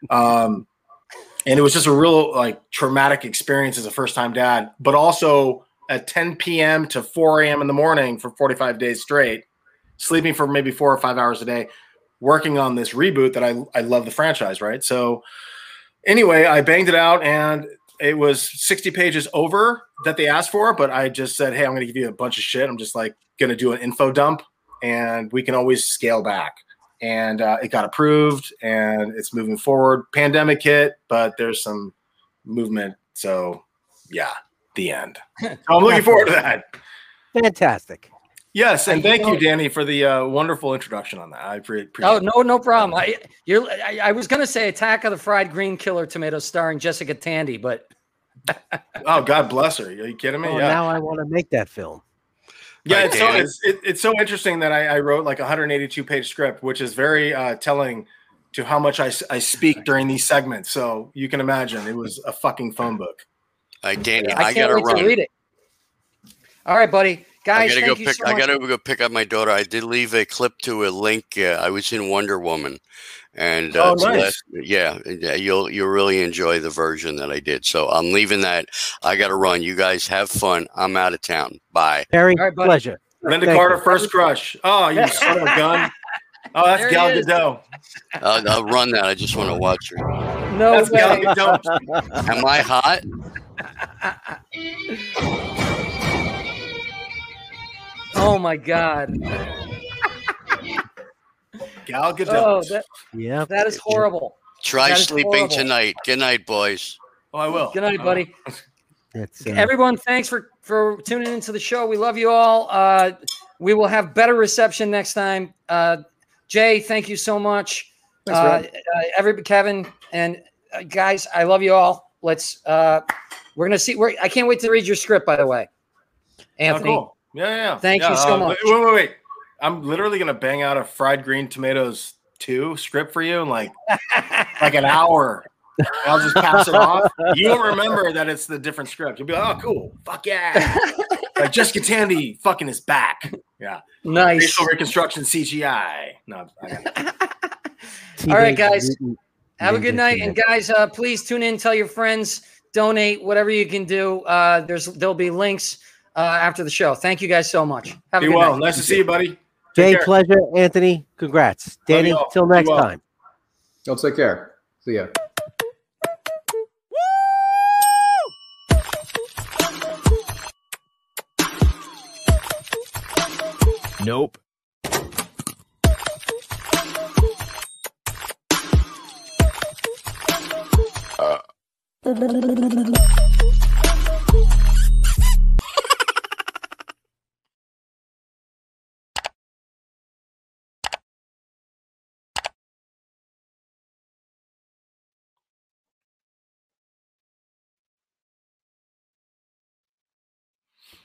And it was just a real like traumatic experience as a first-time dad, but also at 10 p.m. to 4 a.m. in the morning for 45 days straight, sleeping for maybe 4 or 5 hours a day, working on this reboot that I love the franchise, right? So anyway, I banged it out, and it was 60 pages over that they asked for, but I just said, hey, I'm going to give you a bunch of shit. I'm just like going to do an info dump, and we can always scale back. And it got approved, and it's moving forward. Pandemic hit, but there's some movement. So, yeah, the end. So I'm looking forward to that. Fantastic. Yes, and thank you, Danny, for the wonderful introduction on that. I appreciate it. No problem. I was going to say Attack of the Fried Green Killer Tomatoes starring Jessica Tandy, but oh, God bless her. Are you kidding me? Oh, yeah. Now I want to make that film. Yeah, it's so interesting that I wrote like a 182-page script, which is very telling to how much I speak during these segments. So you can imagine it was a fucking phone book. Danny, I got to run. Read it. All right, buddy. Guys, I gotta go pick up my daughter. I did leave a clip to a link. I was in Wonder Woman, and nice. You'll really enjoy the version that I did. So I'm leaving that. I gotta run. You guys have fun. I'm out of town. Bye. Very pleasure. Linda Carter, First Crush. Oh, you son of a gun. Oh, that's Gal Gadot. I'll run that. I just want to watch her. No that's way. Gal Gadot. Am I hot? Oh my God. Gal Gadot. Oh, that is horrible. Try sleeping tonight. Good night, boys. Oh, I will. Good night, buddy. Everyone, thanks for tuning into the show. We love you all. We will have better reception next time. Jay, thank you so much. Kevin and guys, I love you all. Let's we're gonna see. I can't wait to read your script. By the way, Anthony. Oh, cool. Yeah. Thank you so much. Wait. I'm literally gonna bang out a Fried Green Tomatoes 2 script for you in like an hour. I'll just pass it off. You won't remember that it's the different script. You'll be like, oh, cool. Fuck yeah. Like Jessica Tandy fucking is back. Yeah. Nice. Facial reconstruction CGI. No. All right, guys. Have a good night. And guys, please tune in, tell your friends, donate, whatever you can do. There'll be links after the show. Thank you guys so much. Have a good night. Nice to see you, buddy. Jay, pleasure. Anthony, congrats. Danny, till next time. Y'all take care. See ya. Nope.